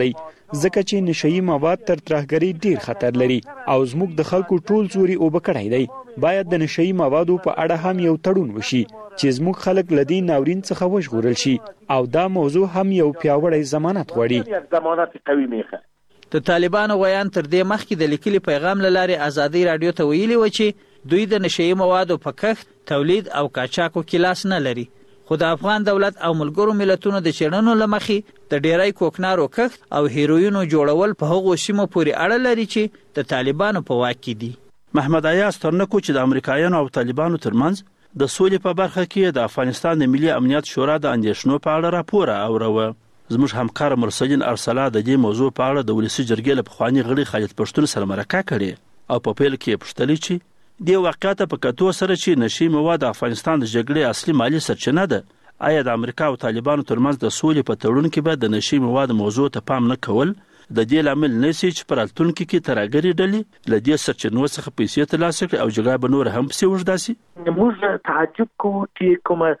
ځکه چې نشئی مواد تر ترهګرۍ ډیر خطر لري او زموږ د خلکو ټول زوري او بکړای دی. باید د نشئی موادو په اړه هم یو تړون وشي چې زموږ خلک لدی ناورین څخه وژغورل شي او دا موضوع هم یو پیاوړی ضمانت غواړي. ضمانت قوي میخه د طالبانو غویان تر دې مخکې د لیکلي پیغام له لارې ازادي رادیو ته ویلي و چې دوی د نشئی موادو په کښت، تولید او قاچاقو کې لاس نه لري. خو د افغان دولت او ملګرو ملتونو د چړنو له مخې د ډیری کوکنارو کښت او هیروینو جوړول په هغو سیمو پورې اړه لري چې د طالبانو په واک کې دي. محمد ایاز ترنکو چې د امریکایانو او طالبانو ترمنځ د سولې په برخه کې د افغانستان د ملي امنیت شورا د اندېښنو په اړه راپور اوروه. زموږ همکار مرسلین ارسلا د دې موضوع په اړه د ولسی جرګې له پخوانی غړي خالد پښتون سره مرکه کړې او په پیل کې پوښتنه چې د واقعیت په کتو سره چې نشئی مواد د افغانستان د جګړې اصلي مالی سرچینه ده، آیا د امریکا او طالبانو ترمنځ د سولې په تړون کې به د نشئی مواد موضوع ته پام نه کول د دې لامل نشي چې پر راتلونکي کې ترهګرۍ ډلې له دې سرچینو څخه پیسې ترلاسه کړي او جګړه به نور هم پسې وژداسي؟ موږ تعجب کوو چې کومه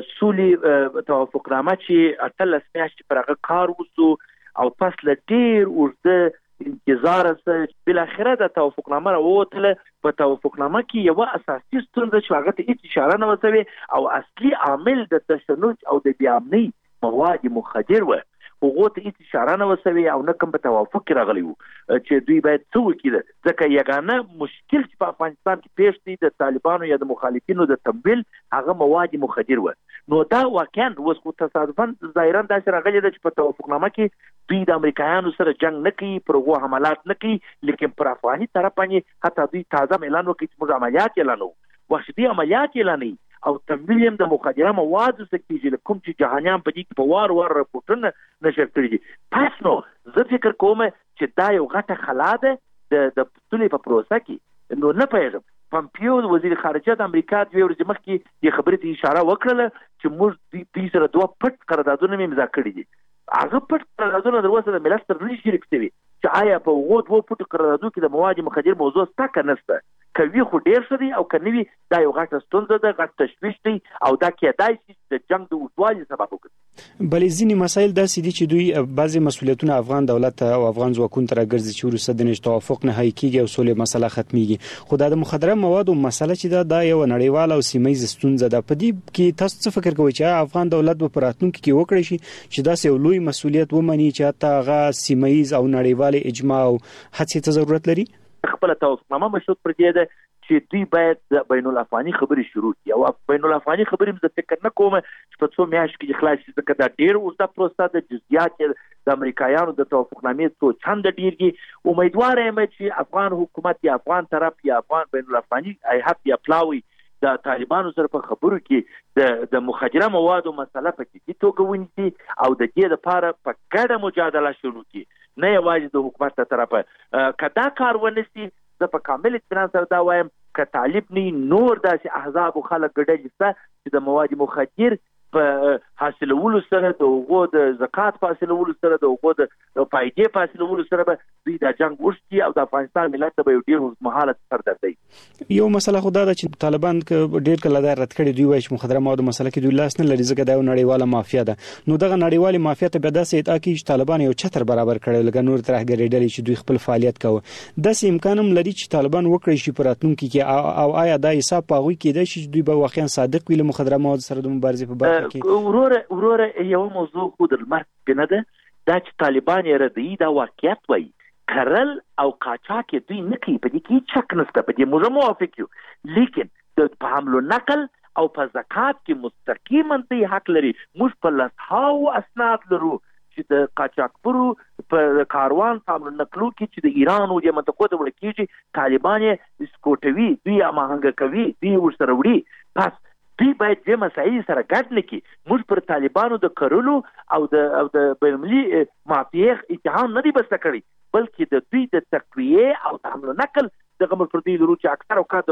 سولې توافقنامه چې اتلس میاشتې پر هغه کار وسو او پس له ډېر اوږده انتظار سره بالاخره د توافقنامه راووتله. په توافقنامه کې یوه اساسي ستونزه چې هغه ته هېڅ اشاره نه وه سوې او اصلي عامل د تشنج او د بېامنۍ مواد مخدر وه. هغو ته هېڅ اشاره نه وه سوې او نه کوم په توافق کې راغلی وو چې دوی باید څه وکړي، ځکه یګانه مشکل چې په افغانستان کې پیښ دی د طالبانو یا د مخالفینو د تمویل هغه مواد مخدر وه. نو دا واقعا اوس خو تصادفا ظاهرا داسې راغلی ده چې په توافقنامه کې دوی د امریکایانو سره جنګ نه کوي، پر هغو حملات نه کوي، لیکن پر افغاني طرف باندې حتی دوی تازه اعلان وکړي چې موږ عملیات اعلانوو، وحشتي عملیات اعلانوي او تمویل هم د مخدره موادو څخه کېږي، کوم چې جهانیان په دې کې په وار وار راپورټونه نشر کړي دي. پس نو زه فکر کوم چې دا یو غټه خلا ده د د سولې په پروسه کې. نو نه پوهېږم پمپیو وزیر خارجه د امریکا دوې ورځې مخکې دې خبرې ته اشاره وکړله چې موږ دوی سره دوه پټ قراردادونه مې امضا کړي دي. هغه پټ قراردادونه در اوسه د ملت سره نه شریک شوي چې آیا په هغو دوو پټو قراردادونو کې د مواد مخدر موضوع شته که نشته. که وي خو ډېر ښه دی او که نه وي دا یو غټه ستونزه ده، غټ تشویش دی او دا کېدای شي د جنګ د اوږدوالي سبب وکړي. بلې ځینې مسایل داسې دي چې دوی بعضې مسؤلیتونه افغان دولت او افغان ځواکونو ته راګرځي چې وروسته د نش توافق نهایي کېږي او سولې مسله ختمیږي. خو دا د مخدره موادو مسله چې ده دا یو نړیواله او سیمه ییزه ستونزه ده. په دې کې تاسو څه فکر کوئ چې افغان دولت به په راتلونکي کې وکړی شي چې داسې یو لوی مسؤلیت ومني چې حتی هغه سیمه ییز او نړیوالې اجماع او هڅې ته ضرورت لري؟ خپله توافقنامه مشروط پر دې ده چې دوی باید د بین الافغاني خبرې شروع کړي او بین الافغاني خبرې زه فکر نه کوم چې په څو میاشتو کې خلاص شي، ځکه دا ډېر اوږده پروسه ده. جزئیات د امریکایانو د توافقنامې څو چنده ډېر دي. امیدواره یم چې افغان حکومت یا افغان طرف یا افغان بین الافغاني هیئت یا پلاوی د طالبانو سره په خبرو کې د د مخدره موادو مسله په جدي توګه ونیسي او د دې لپاره په ګډه مجادله شروع کړي، نه یوازې د حکومت له طرفه. که دا کار ونه سي زه په کامل اطمینان سره دا وایم که طالب نه نور داسې احزاب او خلک ګډه شته چې د مواد مخدر په حاصلولو سره د هغو د زکات په حاصلولو سره د هغو د فایدې په حاصلولو سره به دوی دا جنګ وشي او د افغانستان ملت ته به یو ډېر اوږدمهاله سردرد دی. یو مسله خو دا ده چې طالبان ډېر کله دا رد کړي، دوی وایي چې مخدره موادو مسله کې دوی لاس نه لري ځکه دا یو نړیواله مافیا ده. نو دغه نړیوالې مافیا ته بیا داسې ادعا کېږي چې طالبان یو چتر برابر کړی لکه نور ترهګرۍ ډلې چې دوی خپل فعالیت کوي. داسې امکان هم لري چې طالبان وکړي شي په راتلونکي کې او آیا دا حساب په هغوی کېدای شي چې دوی به واقعا صادق وي له مخدره موادو سره د مبارزې په برخه کې؟ وروره وروره یو موضوع خو د لمر سپینه ده، دا چې طالبان یې ردوي دا واقعیت وایي. کرل او قاچاق یې دوی نه کوي، په دې کې هېڅ شک نشته، په دې موږ موافق یو. لیکن په حمل و نقل او په زکات کې مستقیما دوی حق لري. موږ په لسهاوو اسناد لرو چې د قاچاقبرو په کاروان په حمل و نقلو کې چې د ایران او د منطقو ته وړل کېږي طالبان یې سکوټوي، دوی هماهنګه کوي، دوی ورسره وړي. پس دوی باید دې مسایل سره ګډ نه کړي. موږ پر طالبانو د کرلو او د او د بینالمللي معافیې اتهام نه دی بسته کړی، بلکې د دوی د تقویې او د حمل و نقل دغه موږ پر دوی لرو چې اکثر اوقات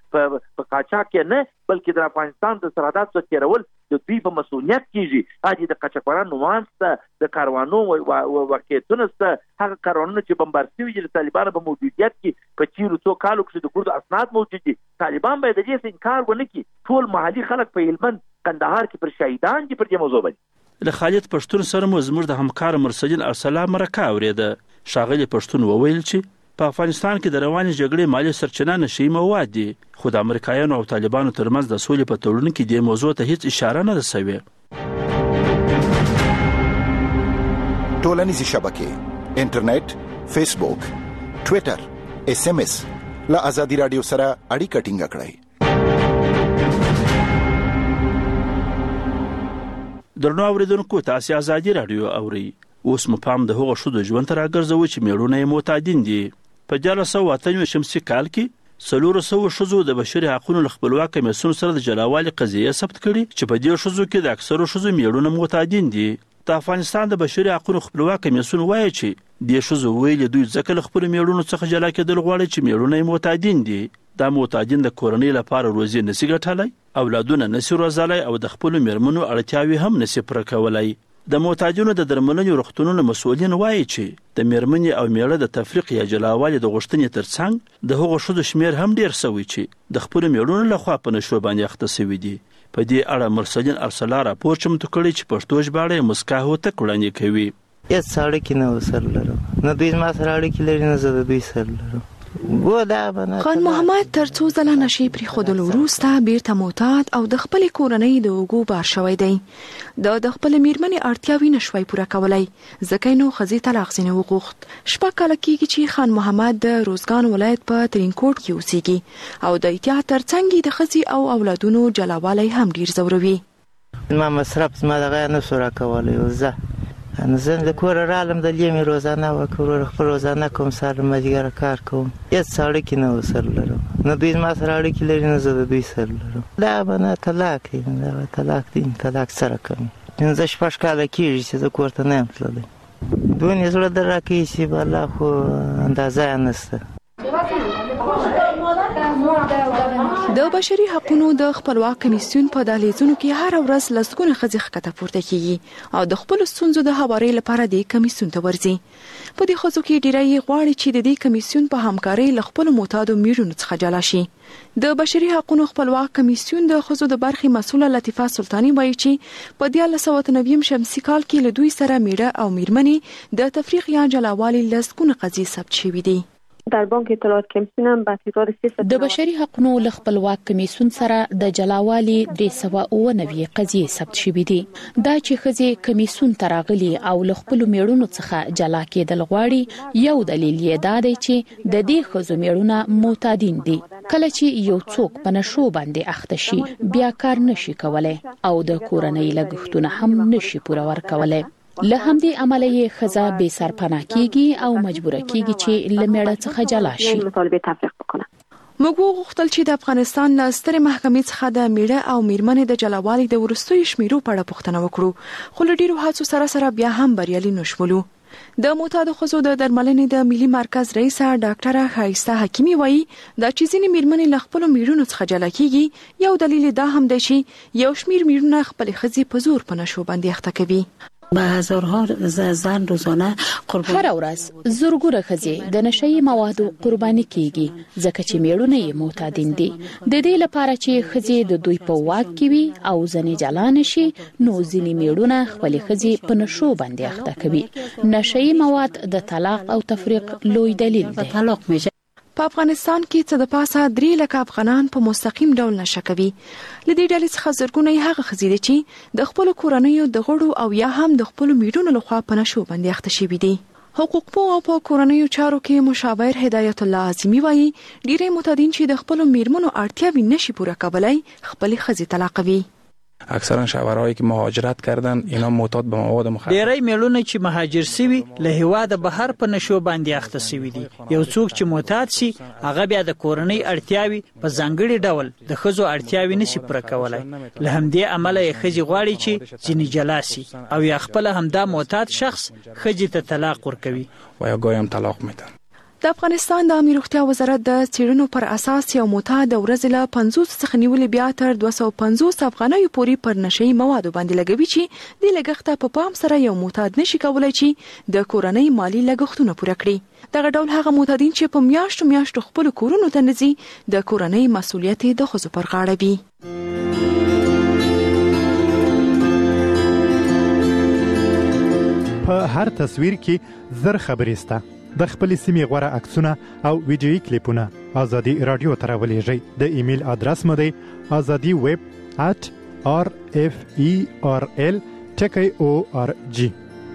په قاچاق کې نه بلکې د افغانستان د سرحداتو څخه تېرول د دوی په مسؤلیت کېږي. هغه د قاچاقبرانو نومان شته، د کاروانو واقعیتونه شته، هغه کاروانونه چې بمبار شوي دي د طالبانو په موجودیت کې په تېرو څو کالو کې د ګردو اسناد موجود دي. طالبان باید د دې انکار ونه کړي. ټول محلي خلک په هلمند کندهار کې پر شهیدان دي پر دې موضوع باندې. له خالد پښتون سره مو زموږ د همکار مرسلین ارسلا مرکه اورېده. ښاغلي پښتون وویل چې په افغانستان کې د روانې جګړې مالي سرچینه نشي مواد دي، خو د امریکایانو او طالبانو ترمنځ د سولې په تړون کې دې موضوع ته هیڅ اشاره نه ده شوې. ټولنیزې شبکې، انټرنیټ، فیسبوک، ټویټر، اس ام اس له ازادي رادیو سره اړیکه ټینګه کړئ. درنو اوریدونکو، تاسو ازادي رادیو اورئ. اوس مو پام د هغو ښځو ژوند ته راګرځوو چې میړونه یې معتادین دي. په دیارلس سوه اته نوي شمسي کال کې څلورو سوو ښځو د بشري حقونو له خپلواک کمیسیون سره د جلاوالي قضیې ثبت کړي چې په دې ښځو کې د اکثرو ښځو میړونه معتادین دي. د افغانستان د بشري حقونو خپلواک کمیسیون وایي چې دې ښځو ویلي دوی ځکه له خپلو میړونو څخه جلا کېدل غواړي چې میړونه یې معتادین دي. دا معتادین د کورنۍ لپاره روزي نشي ګټلی، اولادونه نشي روزلی او د خپلو میرمنو اړتیاوې هم نشي پوره کولی. د معتادینو د درملنې روغتونونو مسؤلین وایي چې د میرمنې او میړه د تفریق یا جلاوالي د غوښتنې ترڅنګ د هغو ښځو شمیر هم ډیر شوی چې د خپلو میړونو لخوا په نشو باندې اخته شوي دي. په دې اړه مرسلین ارسلا راپور چمتو کړی چې پښتو ژباړه یې مسکا هوتک وړاندې کوي. هیڅ اړیکې نه ورسره لرم، نه دوی زما سره اړیکې لري نه زه د دوی سره لرم. خان محمد تر څو ځله نشي پرېښودلو وروسته بیرته معتاد او د خپلې کورنۍ د اوږو بار شوی دی. دا د خپلې میرمنې اړتیاوې نشوی پوره کولی، ځکه یې نو ښځې طلاق ځینې وغوښت. شپږ کاله کېږي چې خان محمد د روزګان ولایت په ترینکوټ کې اوسېږي او د احتیاط ترڅنګ د ښځې او اولادونو جلاوالی هم ډیر ځوروي. ما مصرف زما دغه نشو راکولی او زه زه د کور رالم د لیمې روزانه وکړو، خپل روزانه کوم سره مجګره کار کوم. هیڅ اړیکې نه ورسره لرم، نه دوی زما سره اړیکې لري نه زه د دوی سره لرم. دا به نه طلاق دی، دا طلاق دی، طلاق سره کوم. پنځه شپږ کاله کېږي چې زه کور ته نه یم تللی. دونې زړه در راکوي چې بالله خو اندازه یې نشته. د بشري حقونو د خپلواک کمیسیون په دهلیزونو کې هر ورځ لسګونه ښځې ښکته پورته کیږي او د خپلو ستونزو د هوارۍ لپاره د کمیسیون ته ورځي. په دې ښځو کې ډیری یې غواړي چې د دې کمیسیون په همکارۍ له خپلو معتادو میړونو څخه جلا شي. د بشري حقونو خپلواک کمیسیون د ښځو د برخې مسؤله لطیفه سلطانی وایي چې په دیارلس سوه اته نوي شمسي کال کې له دوی سره میړه او میرمنې د تفریق یا جلاوالي لسګونه قضیې ثبت شوي دي. در بانک اطلاعات کمیسیون هم به تعداد سیصد د بشري حقونو له خپلواک کمیسیون سره د جلاوالي درې سوه اووه نوي قضیې ثبت شوي دي. دا چې ښځې کمیسیون ته راغلي او له خپلو میړونو څخه جلا کېدل غواړي، یو دلیل یې دا دی چې د دې ښځو میړونه معتادین دي. کله چې یو څوک په نشو باندې اخته شي بیا کار نشي کولای او د کورنۍ لګښتونه هم نشي پوره ورکولای. له همدې امله یې ښځه بې سرپناه کېږي او مجبوره کېږي چې له میړه څخه جلا شي. موږ وغوښتل چې د افغانستان له سترې محکمې څخه د میړه او میرمنې د جلاوالي د وروستیو شمیرو په اړه پوښتنه وکړو، خو له ډیرو هڅو سره سره بیا هم بریالي نشولو. د معتادو ښځو د درملنې د ملي مرکز رئیسه ډاکټره ښایسته حکیمي وایي دا چې ځینې میرمنې له خپلو میړونو څخه جلا کېږي، یو دلیل دا هم دی چې یو شمیر میړونه خپلې ښځې په زور په نشو باندې اخته کوي. به هزارها زن روزانه قربان هر ورځ زرګونه ښځې د نشهيي موادو قرباني کیږي ځکه چې میړونه یې معتادین دي. د دې لپاره چې ښځې د دوی په واک کې وي او ځنې جلا نشي، نو ځینې میړونه خپلې ښځې په نشو باندې اخته کوي. نشهيي مواد د طلاق او تفریق لوی دلیل دی. طلاق میشه په افغانستان کې څه د پاسه درې لکه افغانان په مستقیم ډول نشه کوي. له دې ډلې څخه زرګونه یې هغه ښځې دي چې د خپلو کورنیو د غړو او یا هم د خپلو میړونو لخوا په نشو باندې اخته شوي دي. حقوق پوه او په کورنیو چارو کې مشاور هدایت الله اعظمي وایي ډیری معتادین چې د خپلو میرمنو اړتیاوې نشي پوره کولی، خپلې ښځې طلاقوي. اکثرا شوهرایی که مهاجرت کردن اینا معتاد به مواد مخدر. ډیری میلونه چې مهاجر سوي له هیواد بهر په نشو باندې اخته سوي دي. یو څوک چې معتاد سي هغه بیا د کورنۍ اړتیاوي په ځانګړي ډول د ښځو اړتیاوي نشي پوره کولای. له همدې امله یې ښځې غواړي چې ځینې جلا سي او یا خپل همدا معتاد شخص ښځې ته طلاق ورکوي و یا ګایم طلاق میدن. د افغانستان د امیر روغتیا وزارت د څېړنو پر اساس یو معتاد د ورځې له پنځوس څخه نیولې بیا تر دوه سوه پنځوس افغانیو پورې پر نشهيي موادو باندې لګوي چې د لګښت په پام سره یو معتاد نشي کولای چې د کورنۍ مالی لګښتونه پوره کړي. دغه ډول هغه معتادین چې په میاشتو میاشتو خپل کورونو ته نځي، د کورنۍ مسؤلیت د ښځو پر غاړه وي. په هر تصویر کې زر خبرې سته. د خپلې سیمې غوره عکسونه او ویډیویي کلیپونه ازادي راډیو ته راولیږئ. د ایمیل ادرس مو دی ازادي ویب ات آر اف ای آر ال ټکی او آر جی.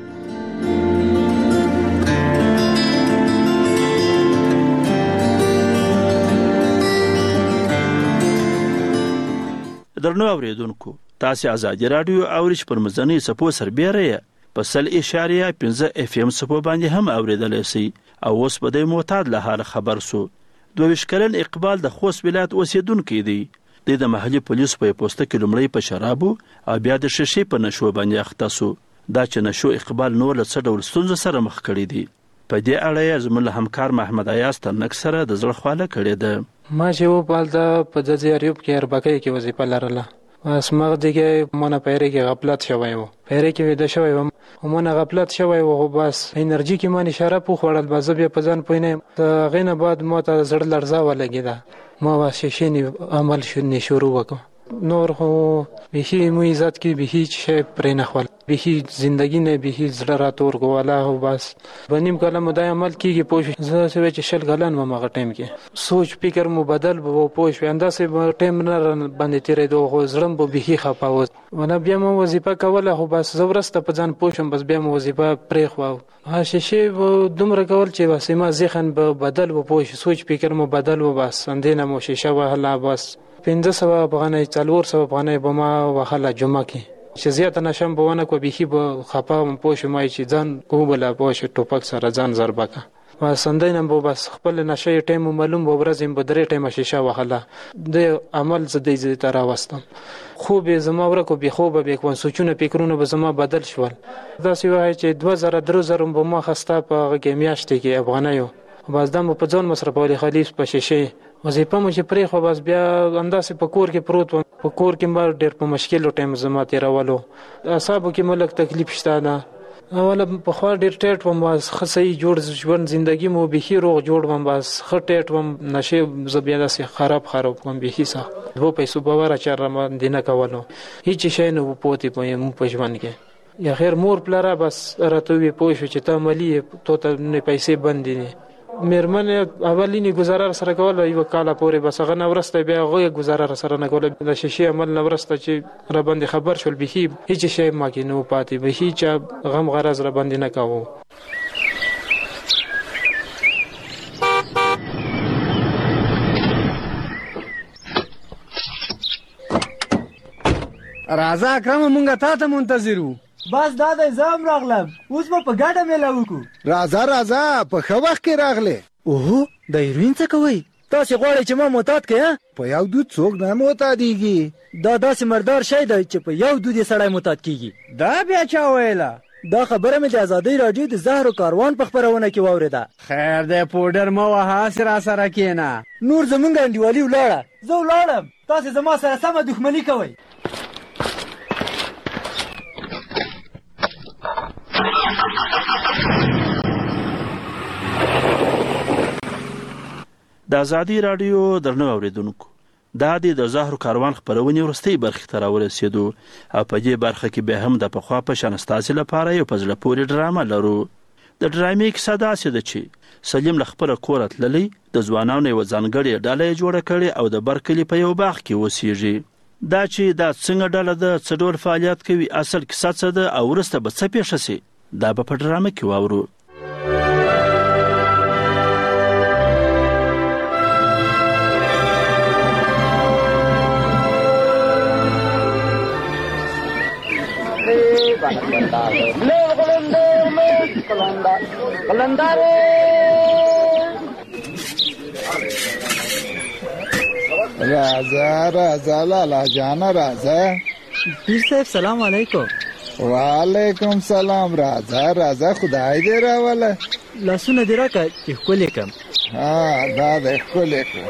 درنو اوریدونکو، تاسو ازادي راډیو اورئ پر مزنی سپو سربېره په سل اشاریه پنځه اف ام سپو باندې هم اوریدلای شئ. او اوس په دې معتاد له حال خبر سو. دوه ویشت کلن اقبال د خوست ولایت اوسیدونکی دی. د محلي پولیسو په پوسټه کې لومړی په شرابو او بیا د شیشې په نشو باندې اخته سو. دا چې نشو اقبال نور له څه ډول ستونزو سره مخ کړی دی. په دې اړه زموږ همکار محمد ایاز تنک سره د زړه خواله کړې ده. ما چې و پالدا په ځای ریوب کې اربکه کې وظیفه لرله. اسمغه دغه مونږه پیری کې غفلت شوی و. پیری کې د شوی و. مونږه غفلت شوی و. بس انرژي کې مانی شراب خو خړل بازه بیا په ځان پوینه. غینه بعد ما ته زړه لړزا ولګیدا. ما واسه عمل شنه شروع وکړ. نور خو بهي مو عزت کې بهي چې پرې نه خپل بهي زندگی نه بهي زړه را تور کوله. او بس بنیم کلم د عمل کېږي پوه زه سوي چې شل غلن ما مغه ټیم کې سوچ فکر مو بدل وو پوه شو انداسه ټیم نه باندې تیرې دوه خو زړم به بهي خپاو. ونه بیا مو وظیفه کوله خو بس زورسته په ځان پوه شم. بس بیا مو وظیفه پرې خو ها شیشه دومره کول چې واسه ما ذهن به بدل وو پوه سوچ فکر مو بدل وو. بس اندینه مو شیشه وهلا بس پنځه سوه افغانۍ څلور سوه افغانۍ به ما وهله جمعه کې چې زیاته نشم به ونه کو بيخي به خپه پوه شم چې ځان کوبله پوه ش ټوپک سره ځان ضربه کا. ما سندینم به بس خپل نشه ټیم معلوم به ورځم به درې ټیم شیشه وهله. د عمل زدي زدي تر واستم خو به زما ورکو به خو به کوم سوچونه فکرونه به زما بدل شول. دا سی وای چې دوه زره درې زره به ما خسته په غمیاشت کې افغانایو. بس دمو په ځون مصرفولي خلیص په شیشه وظیفه مو چې پرې خو بس بیا انداسه په کور کې پروت و. په کور کې مر ډېر په مشکل ټیم زما تیرولو. اصحابو کې ملک تکلیف شته نه. اوله په خوا ډېر ټیټ وم بس خصي جوړ ژوند زندگی مو بهي روغ جوړ وم. بس خ ټیټ وم نشه زبیا داسې خراب خراب وم بهي سه دوه پیسو باور چر ما دینه کولو هیڅ شي نه پوتې په مو په ژوند کې. یا خیر مور پلاره بس راتوي پوه شو چې ته ملي تو ته نه پیسې بندي نه میرمن اولینی گزاره سره کوله یو کاله پورې بس هغه نورسته بیا هغه گزاره سره نه کوله. د شیشه عمل نورسته چې را باندې خبر شول بهي هیڅ شی ما کې نو پاتې بهي چې غم غرض را باندې نه کاوه. راځه اکرم مونږه تا ته منتظر وو. بس دا د زم راغلم اوس به په ګډه میله وکړو. راځه راځه په ښه وخت کې راغله. اوهو د هیروین څه کوي؟ تاسو غواړئ چې ما معتاد کړئ؟ په یو دود څوک نه معتادیږي. دا داسې مردار شی دی چې په یو دود یې سړی معتاد کیږي. دا بیا چا ویله؟ دا خبره مې د ازادۍ راډیو د زهرو کاروان په خپرونه کې واورېده. خیر دی پوډر مه وهه هسې را سره کښېنه. نور زمونږ انډیوالي ولاړه. زه ولاړم تاسې زما سره سمه دښمني کوئ. د ازادي راډیو درنو اوریدونکو، دا د زهرو کاروان خپرونې وروستۍ برخې ته راورسېدو او په دې برخه کې بیا هم د پخوا په شان ستاسې لپاره یو په زړه پورې ډرامه لرو. د ډرامې کیسه داسې ده چې سلیم له خپله کوره تللی د ځوانانو یوه ځانګړې ډله یې جوړه کړې او د برکلي په یو باغ کې اوسیږي. دا چې دا څنګه ډله ده، څه ډول فعالیت کوي، اصل کیسه څه ده او وروسته به څه پیښه سي، دا به په ډرامه کې واورو. راځه راځه لالا جانا راځه. پیر صاحب سلام علیکم. وعلیکم سلام. راځه راځه خدای دې راوله. لاسونه دې راکړه چې ښکلې کړم. ها دا دې ښکلې کړو.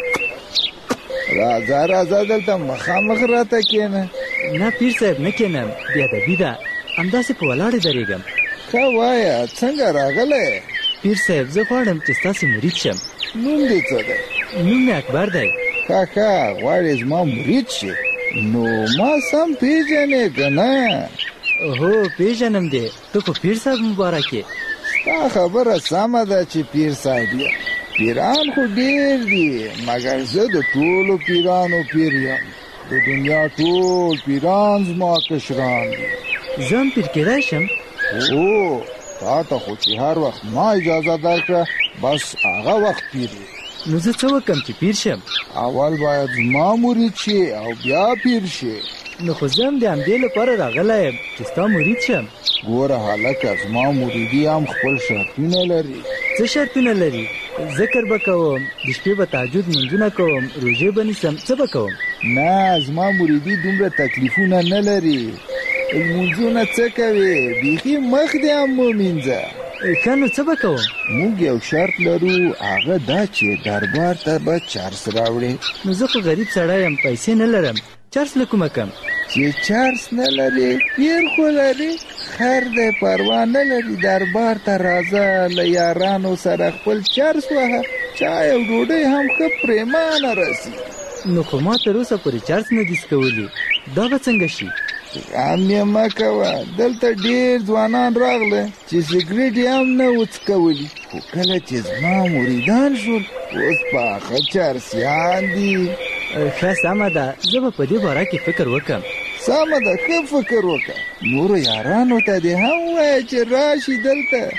راځه راځه دلته مخامخ راته کښېنه. نه پیر صاحب نه کښېنم، بې ادبي ده، همداسې په ولاړې درېږم. ښه وایه څنګه راغلی؟ پیر صاحب زه غواړم چې ستاسې مرید شم. نوم دې څه دی؟ نوم مې اکبر دی. ښه ښه غواړې زما مرید شي؟ نو ما سم پېژنې که نه؟ هو پیژنم دی، ته خو پیر صاحب مبارک یې. ستا خبره سمه ده چې پیر صاحب یم. پیران خو ډېر دي مګر زه د ټولو پیرانو پیر یم. د دنیا ټول پیران زما کشران دي. زه هم پیر کېدای شم؟ هو تا ته خو چې هر وخت ما اجازه درکړه بس هغه وخت پیر یې. نو زه څه وکړم چې پیر شم؟ اول باید زما مرید شي او بیا پیر شي. نو خو زه هم د همدې لپاره راغلی یم چې ستا مرید شم. ګوره هلکه زما مریدي هم خپل شرطونه لري. څه شرطونه لري؟ ذکر به کوم، د شپې به تهجد لمونځونه کوم، روژې به نیسم، څه به کوم؟ نه زما مریدي دومره تکلیفونه نه لري. لمونځونه څه کوې؟ بیخي مخ دې هم مه مینځه. ښه نو څه به کوم؟ موږ یو شرط لرو هغه دا چې دربار ته به چرس راوړې. نو زه خو غریب سړی یم، پیسې نه لرم، چرس له کومه کم؟ چې چرس نه لري پیر خو لري. خیر دی پروا نه لري، دربار ته راځه له یارانو سره خپل چرس وهه، چای او ډوډۍ هم ښه پرېمانه رسي. نو خو ما تر اوسه پورې چرس نه دي څکولي، دا به څنګه شي؟ غم یې مه کوه، دلته ډېر ځوانان راغله چې سګرېټ یې هم نه و څکولي، خو کله چې زما مریدان شول اوس پاخه چرسیان دي. ښه سمه ده، زه به په دې باره کې فکر وکړم. سمه ده، ښه فکر وکړه. نورو یارانو ته دې هم ووایه چې راشي دلته.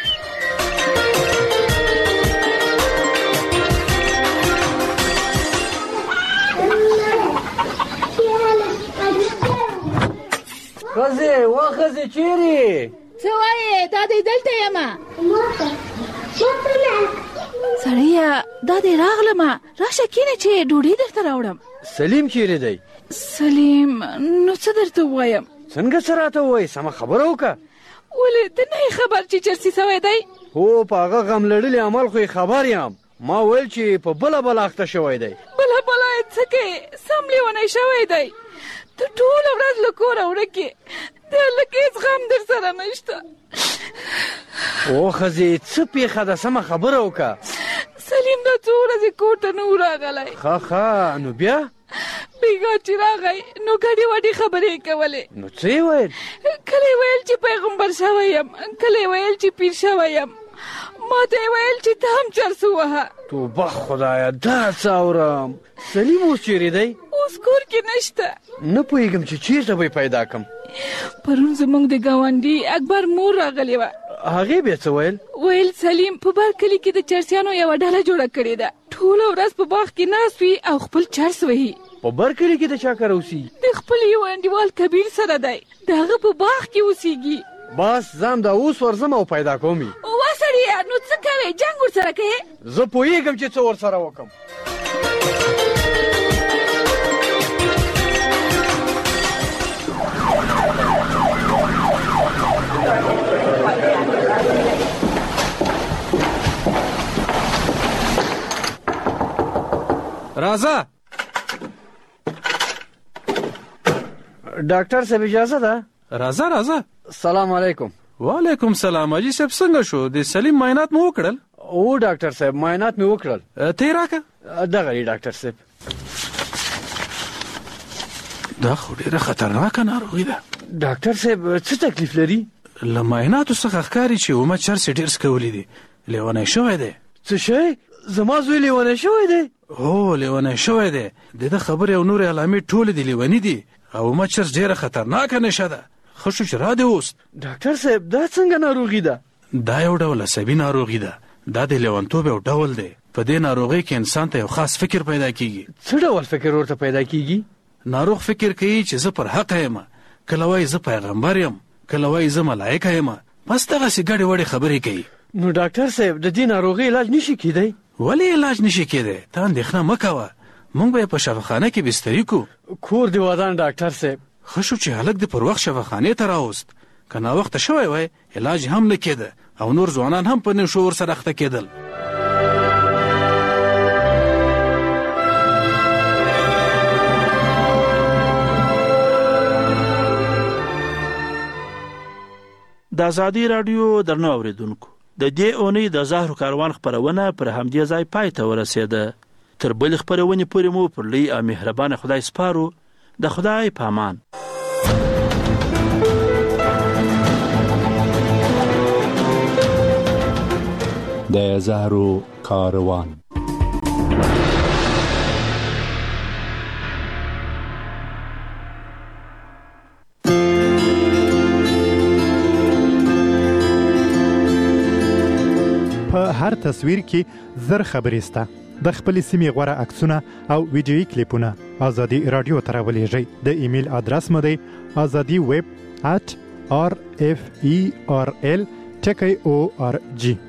ښځې وا ښځې چیرې؟ څه وایې؟ دا دی دلته یمه. سړیه دا دی راغلمه، راشه کښېنه چې ډوډۍ درته راوړم. سلیم چیرې دی؟ سلیم نو څه درته ووایم؟ څنګه څه راته ووایې؟ سمه خبره وکړه. ولې ته نه یې خبر چې چرسي سوی دی؟ هو په هغه غم لړلي عمل خو یې خبر یم. ما ویل چې په بله بله اخته شوی دی. بله بله یې څه کوې؟ سم لیونی شوی دی. ته ټوله ورځ له کوره ورک یې، د هلک هېڅ غم در سره نشته. او ښځې څه پېښه ده؟ سمه خبره وکړه. سلیم دا څو ورځې کور ته نه و راغلی. ښه ښه نو بیا؟ بیګا چې راغی نو ګډې وډې خبرې یې کولې. نو څه یې ویل؟ کله یې ویل چې پیغمبر شوی یم، کله یې ویل چې پیر شوی یم، ما ته یې ویل چې ته هم چرس ووهه. توبه خدایه دا څه اورم. سلیم اوس چیرې دی؟ اوس کور کې نشته. نه پوهېږم چې چېرته به یې پیدا کړم. پرون زموږ د ګاونډي اکبر مور راغلې وه. هغې بیا څه ویل؟ ویل سلیم په بر کلي کې د چرسیانو یوه ډله جوړه کړې ده، ټوله ورځ په باغ کې ناست وي او خپل چرس وهي. په بر کلي کې د چا کره اوسېږي؟ د خپل یو انډیوال کبیر سره دی، د هغه په باغ کې اوسېږي. بس ځم دا اوس ورځم او پیدا کوم یې. وا سړیه نو څه کوې؟ جنګ ورسره کوې؟ زه پوهېږم چې څه ورسره وکړم. راځه ډاکټر صاحب اجازه ده؟ راځه راځه. سلام علیکم. وعلیکم سلام. حاجي صاحب څنګه شو؟ د سلیم معاینات مو وکړل؟ او ډاکټر صاحب معاینات مې وکړل. ته یې راکړه. دغه دی ډاکټر صاحب. دا خو ډېره خطرناکه ناروغي ده. ډاکټر صاحب څه تکلیف لري؟ له معایناتو څخه ښکاري چې اومه چرس یې ډېر څکولي دي، لیونی شوی دی. څه شی؟ زما زوی لیونی شوی دی؟ هو لیونی شوی دی. د ده خبرې او نورې علامې ټولې د لیوني دي او اومه چرس ډېره خطرناکه نشه ده. ښه شو چې را دې اوست. ډاکټر صاحب دا څنګه ناروغي ده؟ دا یو ډول عصبي ناروغي ده. دا د لیونتوب یو ډول دی. په دې ناروغۍ کې انسان ته یو خاص فکر پیدا کیږي. څه ډول فکر ورته پیدا کیږي؟ ناروغ فکر کوي چې زه پر حق یم، کله وایي زه پیغمبر یم، کله وایي زه ملایکه یم، بس دغسې ګډې وډې خبرې کوي. نو ډاکټر صاحب د دې ناروغۍ علاج نشي کیدی؟ ولې علاج نشي کیدی؟ ته اندېښنه مه کوه، موږ به یې په شفاخانه کې بستري کړو. کور دې ودان ډاکټر صاحب. ښه شو چې هلک دې پر وخت شفاخانې ته راوست. که ناوخته شوی وای علاج هم نه کېده او نور ځوانان هم په نشو ورسره اخته کېدل. د ازادي راډیو درنو اوریدونکو، د دې اونۍ د زهرو کاروان خپرونه پر همدې ځای پای ته ورسېده. تر بلې خپرونې پورې مو پر لوی او مهربانه خدای سپارو. د خدای په امان. د زهرو کاروان. په هر تصویر کې زر خبرې سته. د خپل سیمې غوره عکسونه او ویډیويي کلیپونه ازادي رادیو ته راولېږئ. د ایمیل ادرس مو دی azadi web at r f e r l t k o r g.